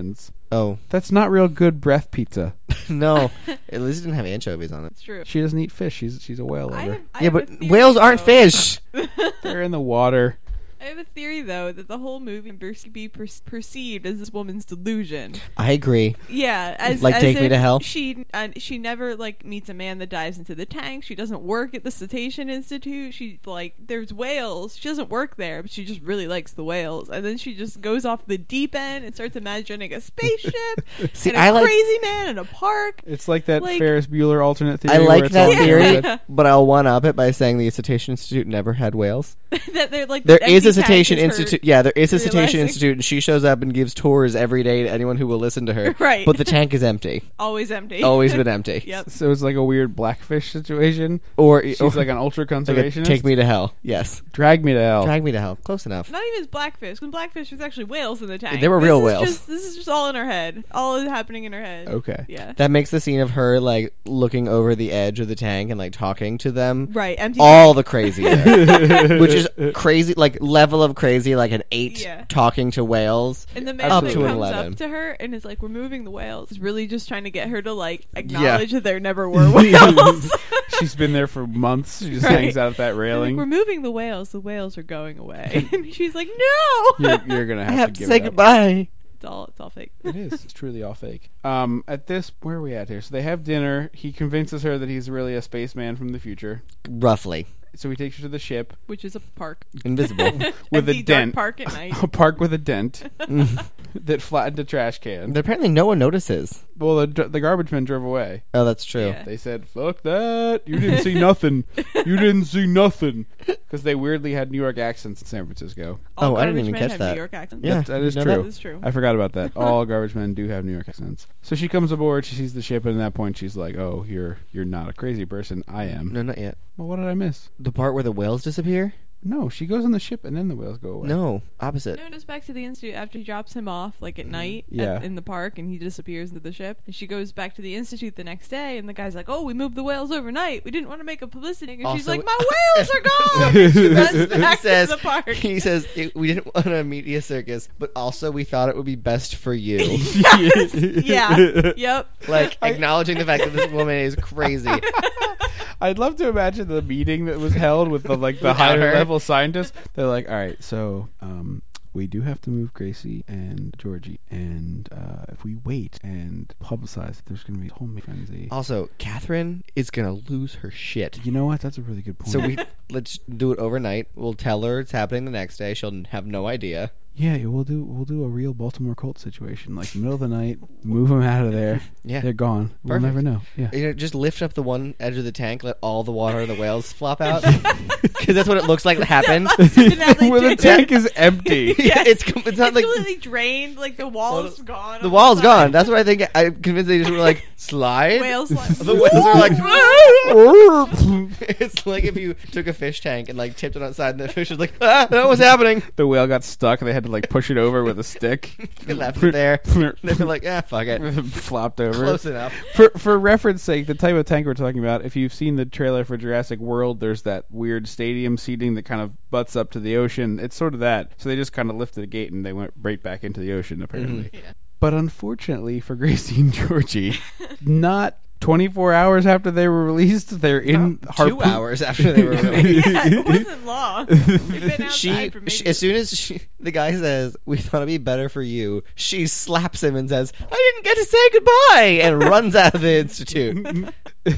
Oh That's not real good breath pizza. no, at least it didn't have anchovies on it. It's true. She doesn't eat fish. She's she's a whale I lover. have, I Yeah, have a but theory, whales aren't though. fish. They're in the water. I have a theory, though, that the whole movie can be per- perceived as this woman's delusion. I agree. Yeah, as Like as Take Me if to Hell? She uh, she never like meets a man that dives into the tank. She doesn't work at the Cetacean Institute. She like there's whales. She doesn't work there, but she just really likes the whales. And then she just goes off the deep end and starts imagining a spaceship See, and a I like crazy man in a park. It's like that Like- Ferris Bueller alternate theory. I where like it's that all theory, Yeah. but I'll one up it by saying the Cetacean Institute never had whales. that they're like There the is a empty tank Cetacean is her- Institute. Yeah, there is a Cetacean realizing- Institute, and she shows up and gives tours every day to anyone who will listen to her. Right. But the tank is empty. always empty. Always been empty. Yep. So it's like a weird blackfish situation. Or, She's or like an ultra like a conservationist. take me to hell. Yes. Drag me to hell. Drag me to hell. Close enough. Not even as blackfish, because blackfish was actually whales in the tank. They were This real is whales. Just, this is just all in her head. All is happening in her head. Okay. Yeah. That makes the scene of her like looking over the edge of the tank and like talking to them Right. Empty. all the crazier. Which is crazy, like level of crazy, like an eight Yeah. talking to whales. And the man Up that to an comes eleven. up to her and is like, "We're moving the whales." Is really just trying to get her to like acknowledge that there never were whales. She's been there for months. She just Right. hangs out at that They're like, railing. we're moving the whales. The whales are going away. And she's like, "No." You're, you're gonna I have, have to to give say it up. goodbye. It's all it's all fake. It is. It's truly all fake. Um, at this, where are we at here? So they have dinner. He convinces her that he's really a spaceman from the future. Roughly. So he takes her to the ship Which is a park Invisible. with a Empty, dark dent. park at night. A park with a dent that flattened a trash can. But apparently no one notices. Well, the, the garbage men drove away. Oh, that's true. Yeah. They said, "Fuck that! You didn't see nothing. You didn't see nothing." Because they weirdly had New York accents in San Francisco. All Oh, I didn't garbage even men catch have that. New York accents. Yeah. That, that is you know true. That is true. I forgot about that. All garbage men do have New York accents. So she comes aboard. She sees the ship, and at that point, she's like, "Oh, you're you're not a crazy person. I am." No, not yet. Well, what did I miss? The part where the whales disappear? No, she goes on the ship, and then the whales go away. No, opposite. No, it goes back to the institute after he drops him off, like at night, Yeah. at, in the park, and he disappears into the ship. And she goes back to the institute the next day, and the guy's like, "Oh, we moved the whales overnight. We didn't want to make a publicity." And she's Also- like, "My whales are gone." And she runs he back says, to the park. he says it, we didn't want a media circus, but also we thought it would be best for you. Yeah. Yep. Like acknowledging the fact that this woman is crazy. I'd love to imagine the meeting that was held with the like the Without higher her. level scientists. They're like, "All right, so um, we do have to move Gracie and Georgie, and uh, if we wait and publicize it, there's going to be a whole frenzy." Also, Catherine is gonna lose her shit. You know what? That's a really good point. So we let's do it overnight. We'll tell her it's happening the next day. She'll have no idea. yeah, we'll do we'll do a real Baltimore Colts situation, like middle of the night, move them out of there. Yeah. They're gone. We'll Perfect. never know. Yeah. You know, just lift up the one edge of the tank, let all the water of the whales flop out, because that's what it looks like that happened. Where the tank is empty. Yeah, it's com- it's not It's like completely drained. Like the wall's gone. the on wall's side. gone. That's what I think. I'm convinced they just were like slide. Whales. Like, The whales are like. It's like if you took a fish tank and like tipped it outside, and the fish was like, ah, that was happening. The whale got stuck, and they had to like push it over with a stick. They left it there. They were like, ah, fuck it. Flopped over. Close enough. For for reference sake, the type of tank we're talking about, if you've seen the trailer for Jurassic World, there's that weird stadium seating that kind of butts up to the ocean. It's sort of that. So they just kind of lifted the gate and they went right back into the ocean, apparently. Mm-hmm. Yeah. But unfortunately for Gracie and Georgie, not twenty-four hours after they were released, they're in Two harpoon- hours after they were released. yeah, it wasn't long. They've been outside She, for she, maybe as soon as she, the guy says, "We thought it'd be better for you," she slaps him and says, "I didn't get to say goodbye," and runs out of the institute.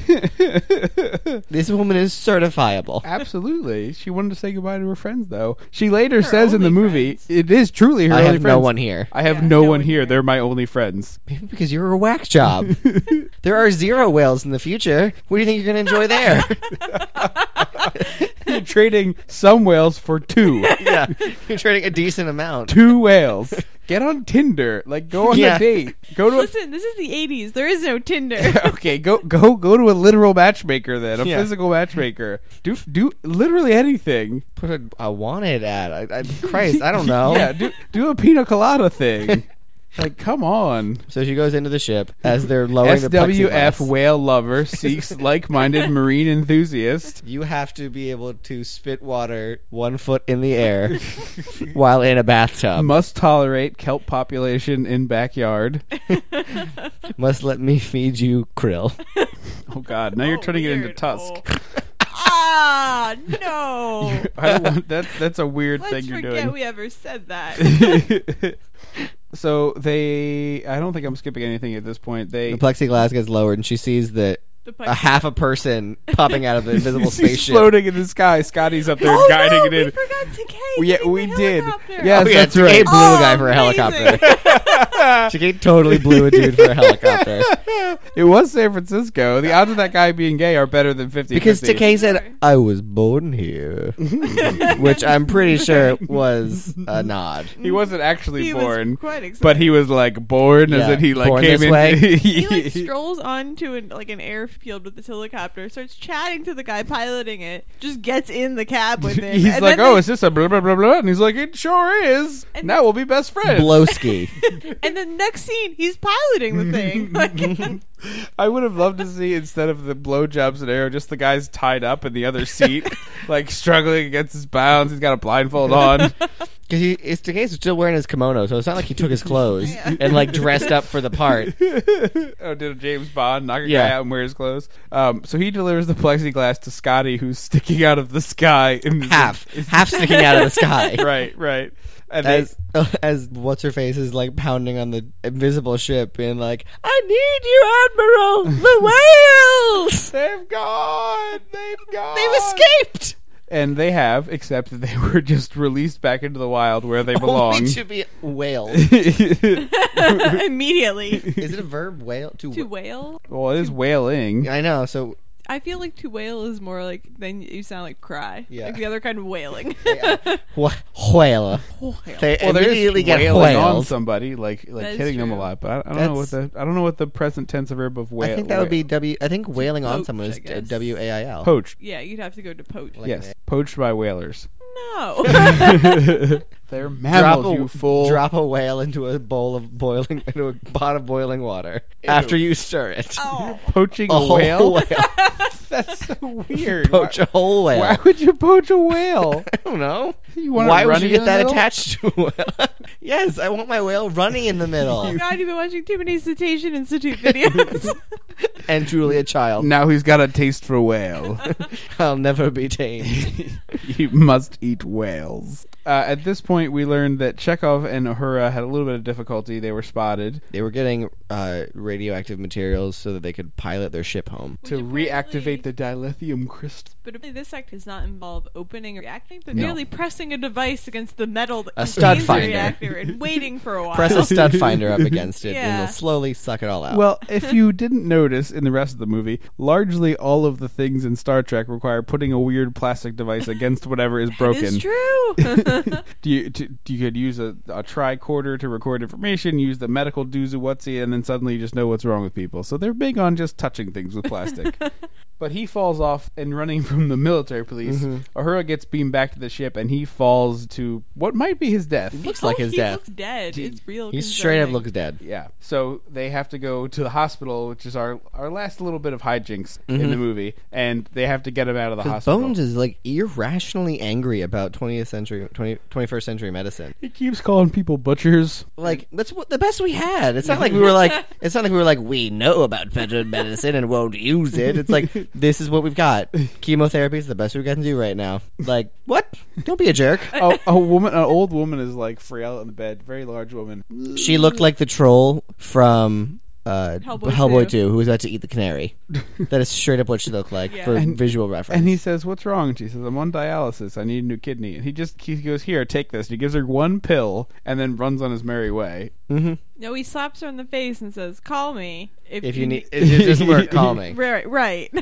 This woman is certifiable. Absolutely. She wanted to say goodbye to her friends, though. She later says in the only movie, friends. it is truly her I only have no friends. one here. I have Yeah, no, no one one here. here. They're my only friends. Maybe because you're a whack job. There are zero whales in the future. What do you think you're going to enjoy there? You're trading some whales for two. Yeah, you're trading a decent amount. Two whales. Get on Tinder. Like, go on Yeah. a date. Go to a Listen, this is the eighties. There is no Tinder. okay, go go go to a literal matchmaker then, a Yeah. physical matchmaker. Do do literally anything. Put a, a wanted ad. I, I, Christ, I don't know. Yeah, do do a pina colada thing. Like, come on. So she goes into the ship as they're lowering S W F the plexiglass. whale lover seeks like-minded marine enthusiast. You have to be able to spit water one foot in the air while in a bathtub. Must tolerate kelp population in backyard. Must let me feed you krill. Oh God! Now you're Oh, turning it into weird. Tusk. Oh. Ah, no. I don't want, that's that's a weird Let's thing you're forget doing. we ever said that. So they, I don't think I'm skipping anything at this point. They The plexiglass gets lowered, and she sees that The a half a person popping out of the invisible She's spaceship. floating in the sky. Scotty's up there oh, guiding no, it in. we forgot Takei. Well, yeah, getting we the did. helicopter. Yes, Oh, yeah, that's Takei right. blew a guy Oh, for a amazing. helicopter. She totally blew a dude for a helicopter. It was San Francisco. The odds of that guy being gay are better than fifty. Because fifty. Takei said, I was born here. Which I'm pretty sure was a nod. He wasn't actually He was born, quite excited. but he was like born as Yeah, in he like born came this in. way. He like strolls onto an, like an airfield with this helicopter, starts chatting to the guy piloting it, just gets in the cab with him. He's and like, then "Oh, they- is this a blah blah blah blah?" And he's like, "It sure is. And- now we'll be best friends." Blowski. and then next scene, he's piloting the thing. Like, I would have loved to see instead of the blowjob scenario, just the guy's tied up in the other seat, like struggling against his bounds. He's got a blindfold on. Because he, it's Takei's still wearing his kimono, so it's not like he took his clothes and like dressed up for the part. Oh, did a James Bond knock a Yeah. guy out and wear his clothes? Um, so he delivers the plexiglass to Scotty, who's sticking out of the sky. In Half, half sticking out of the sky. right, right. And they, As uh, as what's her face is like pounding on the invisible ship and like, I need you, Admiral. The whales. they've gone. They've gone. They've escaped. And they have, except that they were just released back into the wild where they belong. Only to be whales. immediately. Is it a verb? Whale to, To wh- wail? Well, it is whaling. I know. So I feel like to wail is more like, then you sound like cry. Yeah. Like the other kind of wailing. wh- whale. Wail. They Well, there immediately is get wailing on whaled. somebody, like like That is hitting them a true. lot. But I, I don't know what That's- the I don't know what the present tense verb of whale. I think that would be W. I think whaling on poach, someone I is guess. W A I L. poached. Yeah, you'd have to go to poach. Like Yes, an poached by whalers. No. They're Drop mammals, a, you fool. drop a whale into a bowl of boiling, into a pot of boiling water after you stir it. Oh. Poaching A a, whole whale. whale. That's so weird. Poach a whole whale. Why would you poach a whale? I don't know. You want Why it would running you get in the that middle? attached to a whale? Yes, I want my whale running in the middle. Oh God, you've been watching too many Cetacean Institute videos. And Julia Child. Now he's got a taste for whale. I'll never be tamed. You must eat whales. Uh, at this point, we learned that Chekhov and Uhura had a little bit of difficulty. They were spotted They were getting uh, radioactive materials so that they could pilot their ship home. to Which apparently- reactivate the dilithium crystal. But apparently this act does not involve opening or reacting, but No. merely pressing a device against the metal that A stud contains the finder. reactor and waiting for a while. Press a stud finder up against it, and Yeah. it'll slowly suck it all out. Well, if you didn't notice in the rest of the movie, largely all of the things in Star Trek require putting a weird plastic device against whatever is broken. It's true. Do you to, you could use a, a tricorder to record information, use the medical doozy-whatsy, and then suddenly you just know what's wrong with people. So they're big on just touching things with plastic. But he falls off and running from the military police. Mm-hmm. Uhura gets beamed back to the ship, and he falls to what might be his death. looks like his he death. looks dead. It's real. He straight up concerning. looks dead. Yeah. So they have to go to the hospital, which is our, our last little bit of hijinks Mm-hmm. in the movie, and they have to get him out of the Because hospital. Bones is like irrationally angry about twentieth century, twenty, twenty-first century medicine. He keeps calling people butchers. Like that's what the best we had. It's not like we were like. It's not like we were like we know about veterinary medicine and won't use it. It's like this is what we've got. Chemotherapy is the best we can do right now. Like what? Don't be a jerk. a, a woman, an old woman, is like frail in the bed, very large woman. She looked like the troll from uh, Hellboy Hellboy two. two, who was about to eat the canary. That is straight up what she looked like Yeah. for And- visual reference. And he says, "What's wrong?" And she says, "I'm on dialysis. I need a new kidney." And he just he goes, "Here, take this." And he gives her one pill, and then runs on his merry way. mm-hmm. No, he slaps her in the face and says, "Call me if, If you need, it just doesn't work. Call me. Right, right.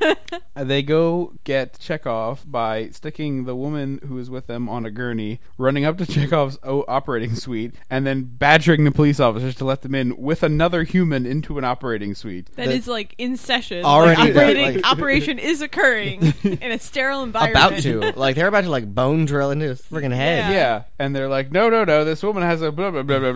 Uh, They go get Chekhov by sticking the woman who is with them on a gurney, running up to Chekhov's o- operating suite, and then badgering the police officers to let them in with another human into an operating suite. That The- is like in session. Already like, that, operating, like- operation is occurring in a sterile environment. About to, like they're about to like bone drill into his freaking head. Yeah. Yeah, and they're like, "No, no, no! This woman has a blah blah blah blah blah. Let us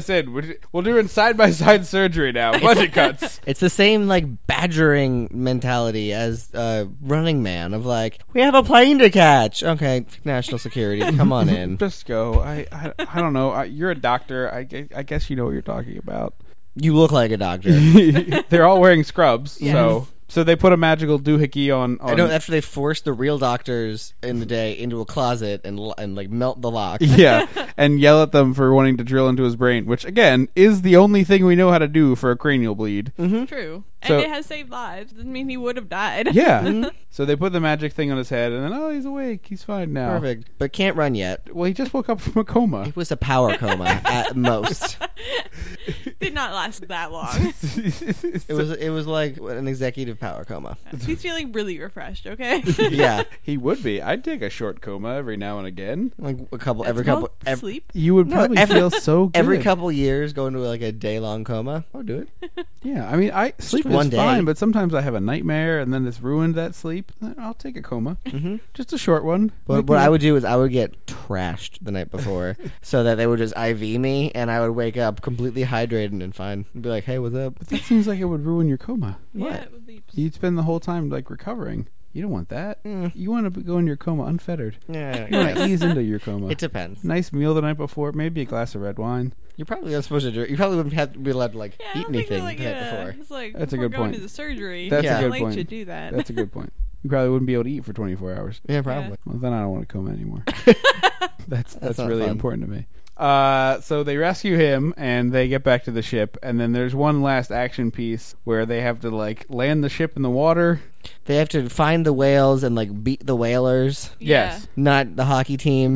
in. We're we're doing side by side surgery now. Budget cuts. It's the same like badgering mentality as uh, Running Man of like, we have a plane to catch. Okay, national security, come on in. Just go. I I, I don't know. I, you're a doctor. I, gue- I guess you know what you're talking about. You look like a doctor. They're all wearing scrubs, Yes. so so they put a magical doohickey on. on I know after they forced the real doctors in the day into a closet and lo- and like melt the lock. yeah, and yell at them for wanting to drill into his brain, which again is the only thing we know how to do for a cranial bleed. True. And So- it has saved lives. Doesn't mean he would have died. Yeah. So they put the magic thing on his head, and then oh, he's awake. He's fine now. Perfect, but can't run yet. Well, he just woke up from a coma. It was a power coma at most. Did not last that long. It was it was like an executive power coma. He's feeling really refreshed, okay? Yeah, He would be. I'd take a short coma every now and again. like a couple every That's couple called every, sleep. You would No, probably every- feel so good. every couple years go into like a day long coma. I'll do it. Yeah, I mean, I sleep one is day. fine, but sometimes I have a nightmare, and then it's ruined that sleep. Then I'll take a coma, mm-hmm. just a short one. But Like what me. I would do is I would get trashed the night before, so that they would just I V me, and I would wake up completely hydrated and fine, and be like, "Hey, what's up?" That seems like it would ruin your coma. Yeah, What? it would be. You'd spend the whole time like recovering. You don't want that. Mm. You want to go in your coma unfettered. Yeah, You want to yes. ease into your coma. It depends. Nice meal the night before, maybe a glass of red wine. You're probably not supposed to drink. You probably wouldn't have to be allowed to like Yeah, I eat don't think anything like, the night yeah, before. It's like That's a before good going point. to the surgery. That's a I good like point. to do that. That's a good point. You probably wouldn't be able to eat for twenty-four hours. Yeah, probably. Well, then I don't want to coma anymore. that's that's, not really fun. important to me. Uh, so they rescue him and they get back to the ship, and then there's one last action piece where they have to like land the ship in the water. They have to find the whales and like beat the whalers, Yeah. Yes, not the hockey team,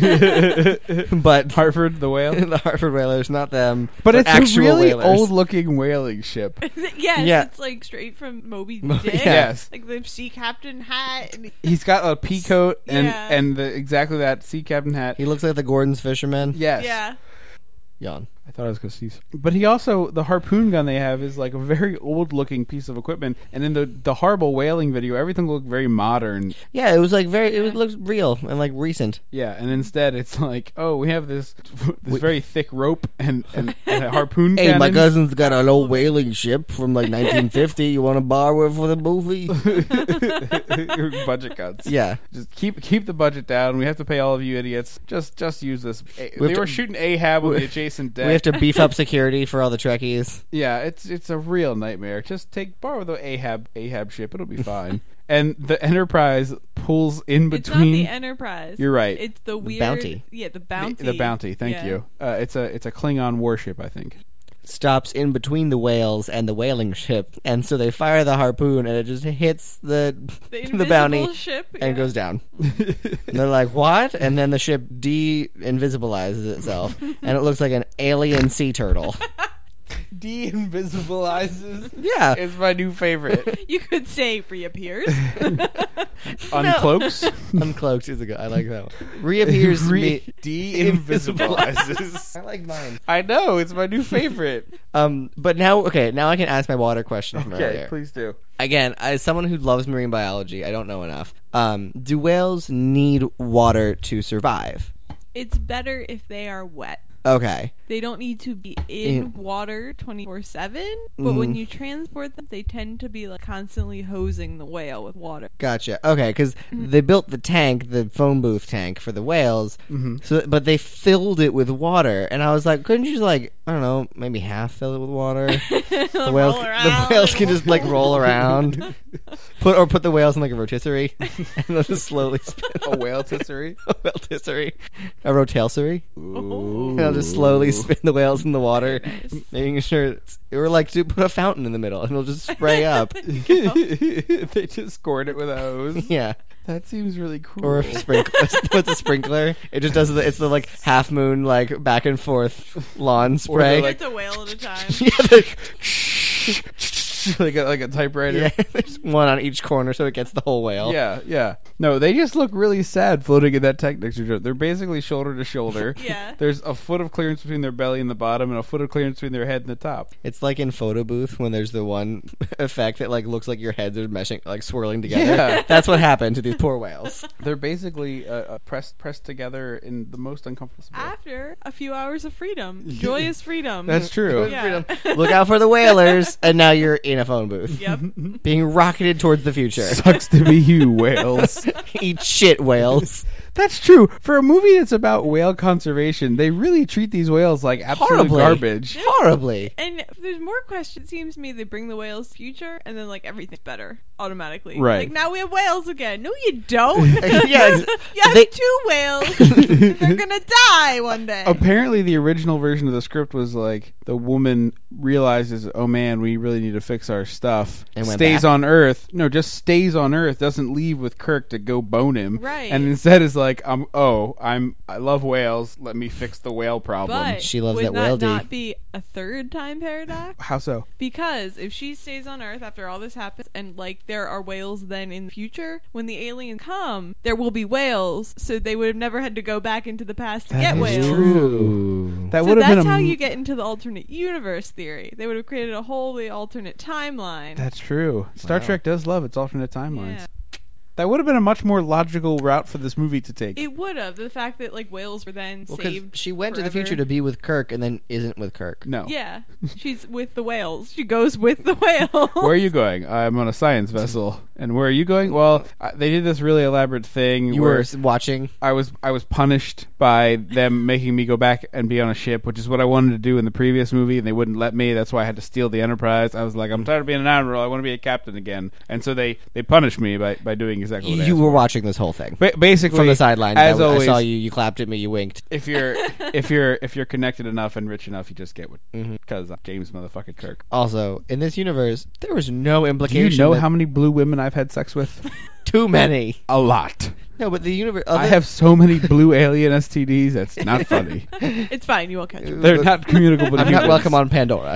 but Harvard the whale. the Harvard whalers, not them. But it's actual a really whalers. old-looking whaling ship. yes, Yeah. it's like straight from Moby Mo- Dick. yeah. Yes. Like the sea captain hat. And He's got a pea coat and Yeah. and the, exactly that sea captain hat. He looks like the Gordon's fisherman. Yes. yeah. Yawn. I thought I was going to see. But he also, the harpoon gun they have is like a very old looking piece of equipment. And in the, the horrible whaling video, everything looked very modern. Yeah, it was like very. It was, looked real and like recent. Yeah, and instead it's like, oh, we have this this very thick rope and, and, and a harpoon Hey, cannon. my cousin's got an old whaling ship from like nineteen fifty. You want to borrow it for the movie? Budget cuts. Yeah. Just keep keep the budget down. We have to pay all of you idiots. Just just use this. A- We have They to- were shooting Ahab with the adjacent deck. We have to beef up security for all the Trekkies. Yeah, it's it's a real nightmare. Just take borrow the Ahab Ahab ship. It'll be fine. And the Enterprise pulls in It's not between the Enterprise. You're right. It's the weird Bounty. Yeah, the the, bounty. the bounty. Thank Yeah. you. Uh, it's a it's a Klingon warship, I think. Stops in between the whales and the whaling ship, and so they fire the harpoon, and it just hits the The, the bounty invisible ship and yeah. goes down. And they're like, "What?" And then the ship de-invisibilizes itself, and it looks like an alien sea turtle. De-invisibilizes Yeah. is my new favorite. You could say reappears. Uncloaks. Uncloaked is a good. I like that one. Reappears to Re- me. de-invisibilizes. I like mine. I know it's my new favorite. Um, but now, okay, now I can ask my water question from Okay, earlier. please do. Again, as someone who loves marine biology, I don't know enough. Um, do whales need water to survive? It's better if they are wet. Okay. They don't need to be in In- water twenty-four seven, but Mhm. when you transport them, they tend to be like constantly hosing the whale with water. Gotcha. Okay, because they built the tank, the phone booth tank for the whales, Mm-hmm. so but they filled it with water, and I was like, couldn't you just like I don't know, maybe half fill it with water? the whales, the whales can just like roll around, put or put the whales in like a rotisserie, and they'll just slowly spin A whale tisserie. a rotisserie, a rotisserie. Ooh. And I'll just slowly spin the whales in the water, Nice. making sure it's, or like to put a fountain in the middle, and it'll just spray up. They just squirt it with a hose. Yeah. That seems really cool. Or a sprinkler. What's a sprinkler? It just does the. It's the like half moon, like back and forth lawn spray. like- It's a whale at a time. yeah, the, like a, like a typewriter. Yeah, there's one on each corner, so it gets the whole whale. Yeah, yeah. No, they just look really sad floating in that tank next to each other. They're basically shoulder to shoulder. Yeah. There's a foot of clearance between their belly and the bottom, and a foot of clearance between their head and the top. It's like in Photo Booth when there's the one effect that like looks like your heads are meshing, like swirling together. Yeah. That's what happened to these poor whales. They're basically uh, uh, pressed pressed together in the most uncomfortable spot. After a few hours of freedom, joyous freedom. That's true. Yeah. Look out for the whalers, and now you're in a phone booth. Yep. Being rocketed towards the future. Sucks to be you, whales. Eat shit, whales. That's true. For a movie that's about whale conservation, they really treat these whales like absolute Horribly. garbage. Horribly. And if there's more questions. It seems to me they bring the whales to the future, and then like everything's better automatically. Right. Like now we have whales again. No, you don't. Yeah, it's- you have they- two whales. They're gonna die one day. Apparently, the original version of the script was like the woman realizes, oh man, we really need to fix our stuff. And went stays back? on Earth. No, just stays on Earth. Doesn't leave with Kirk to go bone him. Right. And instead is like, um, oh, I'm I love whales. Let me fix the whale problem. But She loves would that whale that D. not be a third time paradox? How so? Because if she stays on Earth after all this happens, and like there are whales then in the future, when the aliens come, there will be whales, so they would have never had to go back into the past to get is whales. true. That So would have that's been a how m- you get into the alternate universe theory. They would have created a wholly alternate timeline. That's true. Star Wow. Trek does love its alternate timelines. Yeah. That would have been a much more logical route for this movie to take. It would have. The fact that like whales were then Well, because saved. she went to the forever. future to be with Kirk and then isn't with Kirk. no. Yeah, she's with the whales. She goes with the whales. Where are you going? I'm on a science vessel. And where are you going? Well, I, they did this really elaborate thing You where were s- watching. I was I was punished by them making me go back and be on a ship, which is what I wanted to do in the previous movie, and they wouldn't let me. That's why I had to steal the Enterprise. I was like, I'm tired of being an admiral. I want to be a captain again. And so they, they punished me by, by doing exactly what I You asked were for. watching this whole thing. Ba- basically From the sideline. As I, always, I saw you. You clapped at me. You winked. if you're if you're if you're connected enough and rich enough, you just get what Mhm. because I'm James motherfucking Kirk. Also, in this universe, there was no Do implication. you know that- how many blue women I've had sex with? too many? A lot. No, but the universe. I have so many blue alien S T Ds. That's not funny. It's fine. You won't catch it. They're not communicable. to I'm not humans. welcome on Pandora.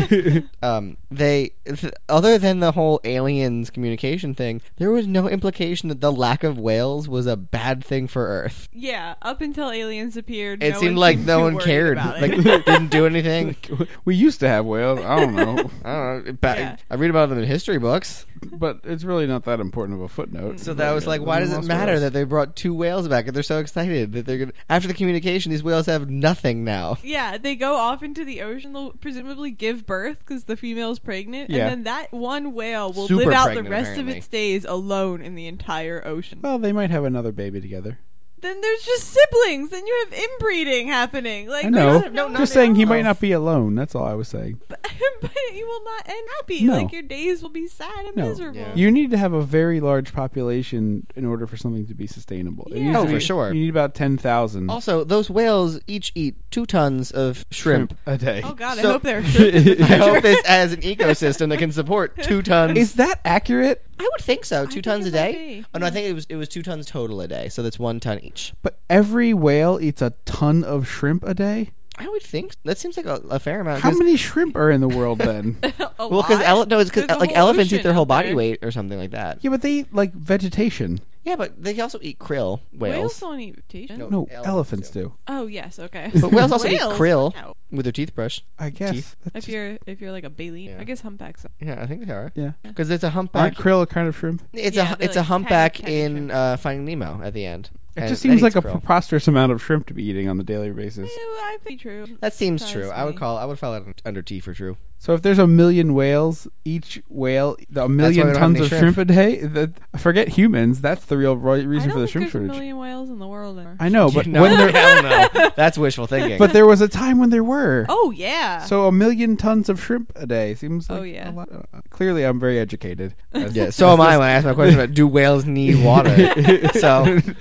um, they, th- other than the whole aliens communication thing, there was no implication that the lack of whales was a bad thing for Earth. Yeah, up until aliens appeared, It no seemed one like seemed no too one worried cared. about Like, it. didn't do anything. We used to have whales. I don't know, I don't know. Ba- Yeah. I read about them in history books. but it's really not that important of a footnote. So that was like, why does it Lost matter whales. that they brought two whales back and they're so excited that they're gonna after the communication these whales have nothing now. Yeah, they go off into the ocean. They'll presumably give birth because the female's pregnant, Yeah. and then that one whale will Super live out the pregnant, rest apparently. of its days alone in the entire ocean. Well, they might have another baby together. Then there's just siblings. Then you have inbreeding happening. Like I know. there's no- Just saying, he might not be alone. That's all I was saying. but you will not end happy. No. Like your days will be sad and No. miserable. Yeah. You need to have a very large population in order for something to be sustainable. It Yeah. needs Oh, to for be- sure. You need about ten thousand Also, those whales each eat two tons of shrimp. a day. Oh God, So- I hope they're. shrimp. I hope this as an ecosystem that can support two tons. Is that accurate? I would think so. Two think tons a it might day. be. Oh no, I think it was it was two tons total a day. So that's one ton each. But every whale eats a ton of shrimp a day? I would think that seems like a, a fair amount. How 'cause- many shrimp are in the world then? A Well, because lot? ele- no, it's 'cause, There's a like whole elephants eat ocean their whole out body there. weight or something like that. Yeah, but they eat like vegetation. Yeah, but they also eat krill. Whales Whales. don't eat vegetation. No. No, Elephants elephants do. do. Oh yes, okay. But whales also eat Whales? krill No. with their teeth brushed. I guess. Teeth. That's If you're if you're like a baleen, Yeah. I guess humpbacks. Yeah, I think they are. yeah. Because it's a Aren't humpback. krill a kind of shrimp? It's Yeah, a they're it's a like humpback tiny, tiny in shrimp. uh, Finding Nemo at the end. It And just that seems eats like a krill. preposterous amount of shrimp to be eating on the daily basis. Yeah, I think true. That seems Surprised true. I would me. call. I would file it under T for true. So if there's a million whales, each whale a million we don't have tons any of shrimp. shrimp a day. The, forget humans. That's the real ro- I reason don't for the think shrimp there's shortage. a million whales in the world anymore. I know, but no, when there, hell no. That's wishful thinking. but there was a time when there were. Oh yeah. So a million tons of shrimp a day seems like Oh, yeah. a lot. Uh, clearly, I'm very educated. As- yeah, so am I when I ask my question about do whales need water. so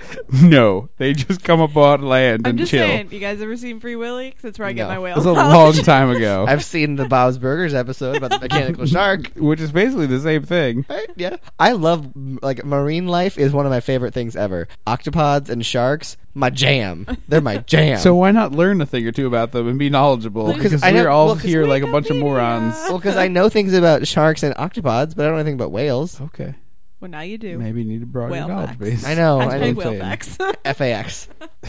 No, they just come up on land I'm and just chill. saying, you guys ever seen Free Willy? 'Cause that's where I get No. my It whale was a knowledge. long time ago. I've seen the Bob's Burgers episode about the mechanical shark. Which is basically the same thing. Right? Yeah, I love like marine life is one of my favorite things ever. Octopods and sharks, my jam. They're my jam. So why not learn a thing or two about them and be knowledgeable? Well, 'cause Because I know- we're all well, 'cause here like a bunch of Wikipedia. morons. well, because I know things about sharks and octopods, but I don't know anything about whales. Okay, Well, now you do. maybe you need to broaden Whale your knowledge facts. base. I know. I Hashtag know. whale saying. facts. F A X.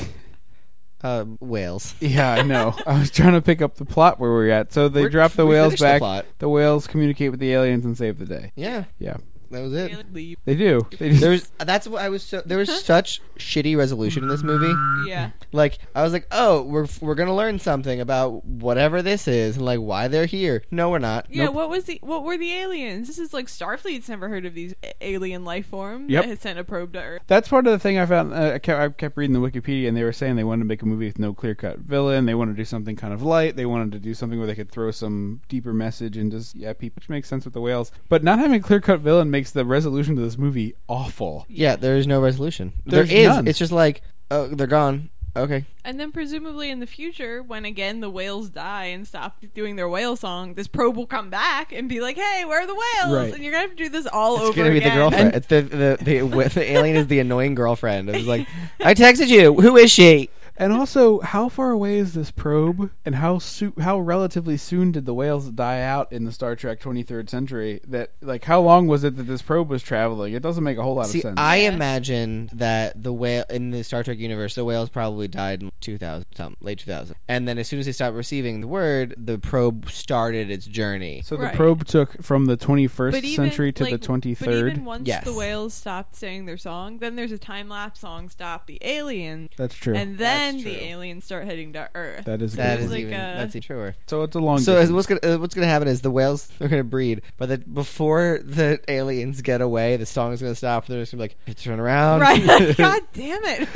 Uh, whales. Yeah, I know. I was trying to pick up the plot where we're at. So they We're- drop the we whales finished the back. plot. The whales communicate with the aliens and save the day. Yeah, Yeah, that was it. Leave. they do. They just, There was that's what I was so there was such shitty resolution in this movie. Yeah. Like I was like, oh, we're we're gonna learn something about whatever this is and like why they're here. No, we're not. Yeah, Nope. what was the what were the aliens? This is like Starfleet's never heard of these a- alien life form Yep. that had sent a probe to Earth. That's part of the thing I found. Uh, I, kept, I kept reading the Wikipedia, and they were saying they wanted to make a movie with no clear-cut villain. They wanted to do something kind of light. They wanted to do something where they could throw some deeper message into yeah, people, which makes sense with the whales. But not having a clear-cut villain makes the resolution to this movie awful. Yeah, there is no resolution. There's there is. none. It's just like, oh, they're gone. Okay. And then presumably in the future, when again the whales die and stop doing their whale song, this probe will come back and be like, "Hey, where are the whales?" Right. And you're gonna have to do this all It's over gonna be again. the girlfriend. It's the the the, the, the alien is the annoying girlfriend. It was like, I texted you. Who is she? And also, how far away is this probe? And how so- how relatively soon did the whales die out in the Star Trek twenty-third century? That like, how long was it that this probe was traveling? It doesn't make a whole lot See, of sense. I Yeah. imagine that the whale in the Star Trek universe, the whales probably died in two thousand, something, late two thousand, and then as soon as they stopped receiving the word, the probe started its journey. so the Right. probe took from the twenty-first But even, century to like, the But twenty-third. even once Yes. the whales stopped saying their song, then there's a time lapse song stop the alien, That's true. and then That's the true. aliens start heading to Earth. that is That good. is like even a- that's even truer. So it's a long. So as distance. what's gonna uh, what's gonna happen is the whales are gonna breed, but that before the aliens get away, the song is gonna stop. They're just gonna be like, turn around, Right? God damn it!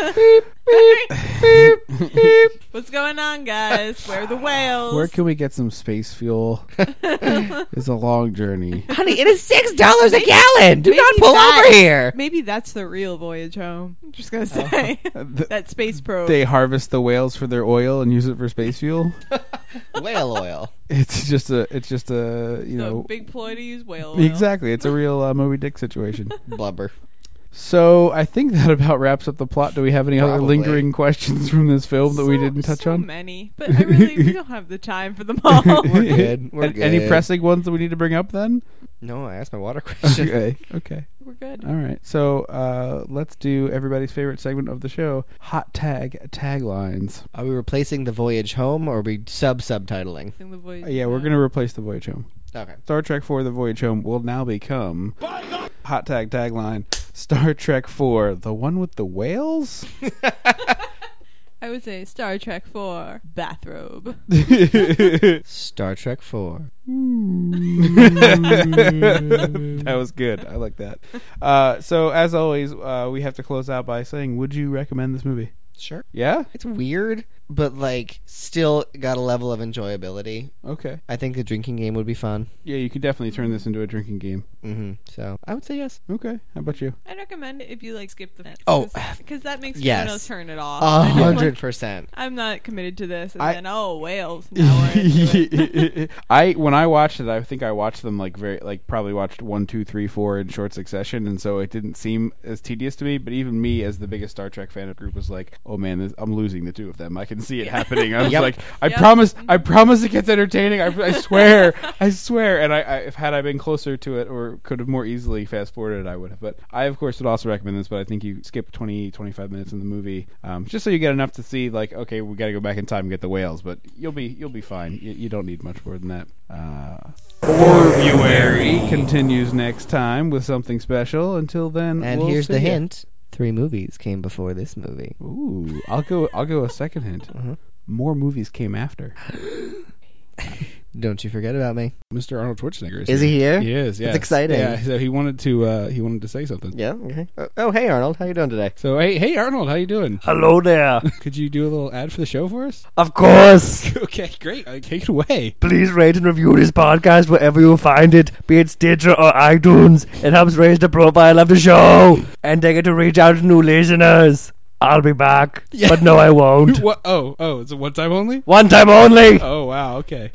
beep, beep, beep. What's going on, guys? Where are the whales? Where can we get some space fuel? It's a long journey. Honey, it is six dollars a gallon. Do maybe not pull that- over here. Maybe that's the real voyage home. I'm just gonna Oh. say Th- that space probe. They harvest the whales for their oil and use it for space fuel. Whale oil. It's just a. It's just a. You so know. big ploy to use whale oil. Exactly. It's a real uh, Moby Dick situation. Blubber. So I think that about wraps up the plot. Do we have any other Probably. lingering questions from this film that we So- didn't touch so on? many, but I really we don't have the time for them all. We're good. We're And Any good. pressing ones that we need to bring up then? No, I asked my water question. Okay. Okay. We're good. All right. So uh, let's do everybody's favorite segment of the show: hot tag taglines. Are we replacing the voyage home or are we sub subtitling? The voyage Uh, yeah, we're gonna replace the Voyage Home. Okay. Star Trek four: The Voyage Home will now become hot tag tagline. Star Trek four: The one with the whales. I would say Star Trek four bathrobe. Star Trek four. That was good. I like that. Uh, so as always, uh, we have to close out by saying, would you recommend this movie? Sure. Yeah. It's weird, but like still got a level of enjoyability. Okay. I think the drinking game would be fun. Yeah, you could definitely turn this into a drinking game. Mm-hmm. So I would say yes. Okay. How about you? I'd recommend it if you like skip the minutes. Oh, because that makes yes. me want to turn it off. A I don't hundred like- percent. I'm not committed to this, and I- then oh whales. Now we're into it. I when I watched it, I think I watched them like very like probably watched one, two, three, four in short succession, and so it didn't seem as tedious to me. But even me, as the biggest Star Trek fan of the group, was like, "Oh man, this, I'm losing the two of them. I can see it Yeah. happening." I was Yep. like, "I Yep. promise, I promise it gets entertaining. I, I swear, I swear." And I, I, if had I been closer to it or could have more easily fast forwarded, I would have. But I, of course, would also recommend this. But I think you skip twenty, twenty-five minutes in the movie, um, just so you get enough to see. Like, okay, we got to go back in time and get the whales, but you'll be you'll be fine. You, you don't need much more than that. Uh, February continues next time with something special. Until then, And we'll here's see the ya. hint: three movies came before this movie. Ooh, I'll go. I'll go a second hint. Uh-huh. More movies came after. Don't you forget about me. Mister Arnold Schwarzenegger is, Is he here? He is. That's Yes. exciting. Yeah. So he wanted to. Uh, he wanted to say something. Yeah. Okay. Oh, oh, hey Arnold, how you doing today? So hey, hey Arnold, how you doing? Hello there. Could you do a little ad for the show for us? Of course. Okay, great. Uh, take it away. Please rate and review this podcast wherever you find it, be it Stitcher or iTunes. It helps raise the profile of the show, and they get to reach out to new listeners. I'll be back. But no, I won't. What? Oh, oh, it's a one time only? One time only. Oh, wow, okay.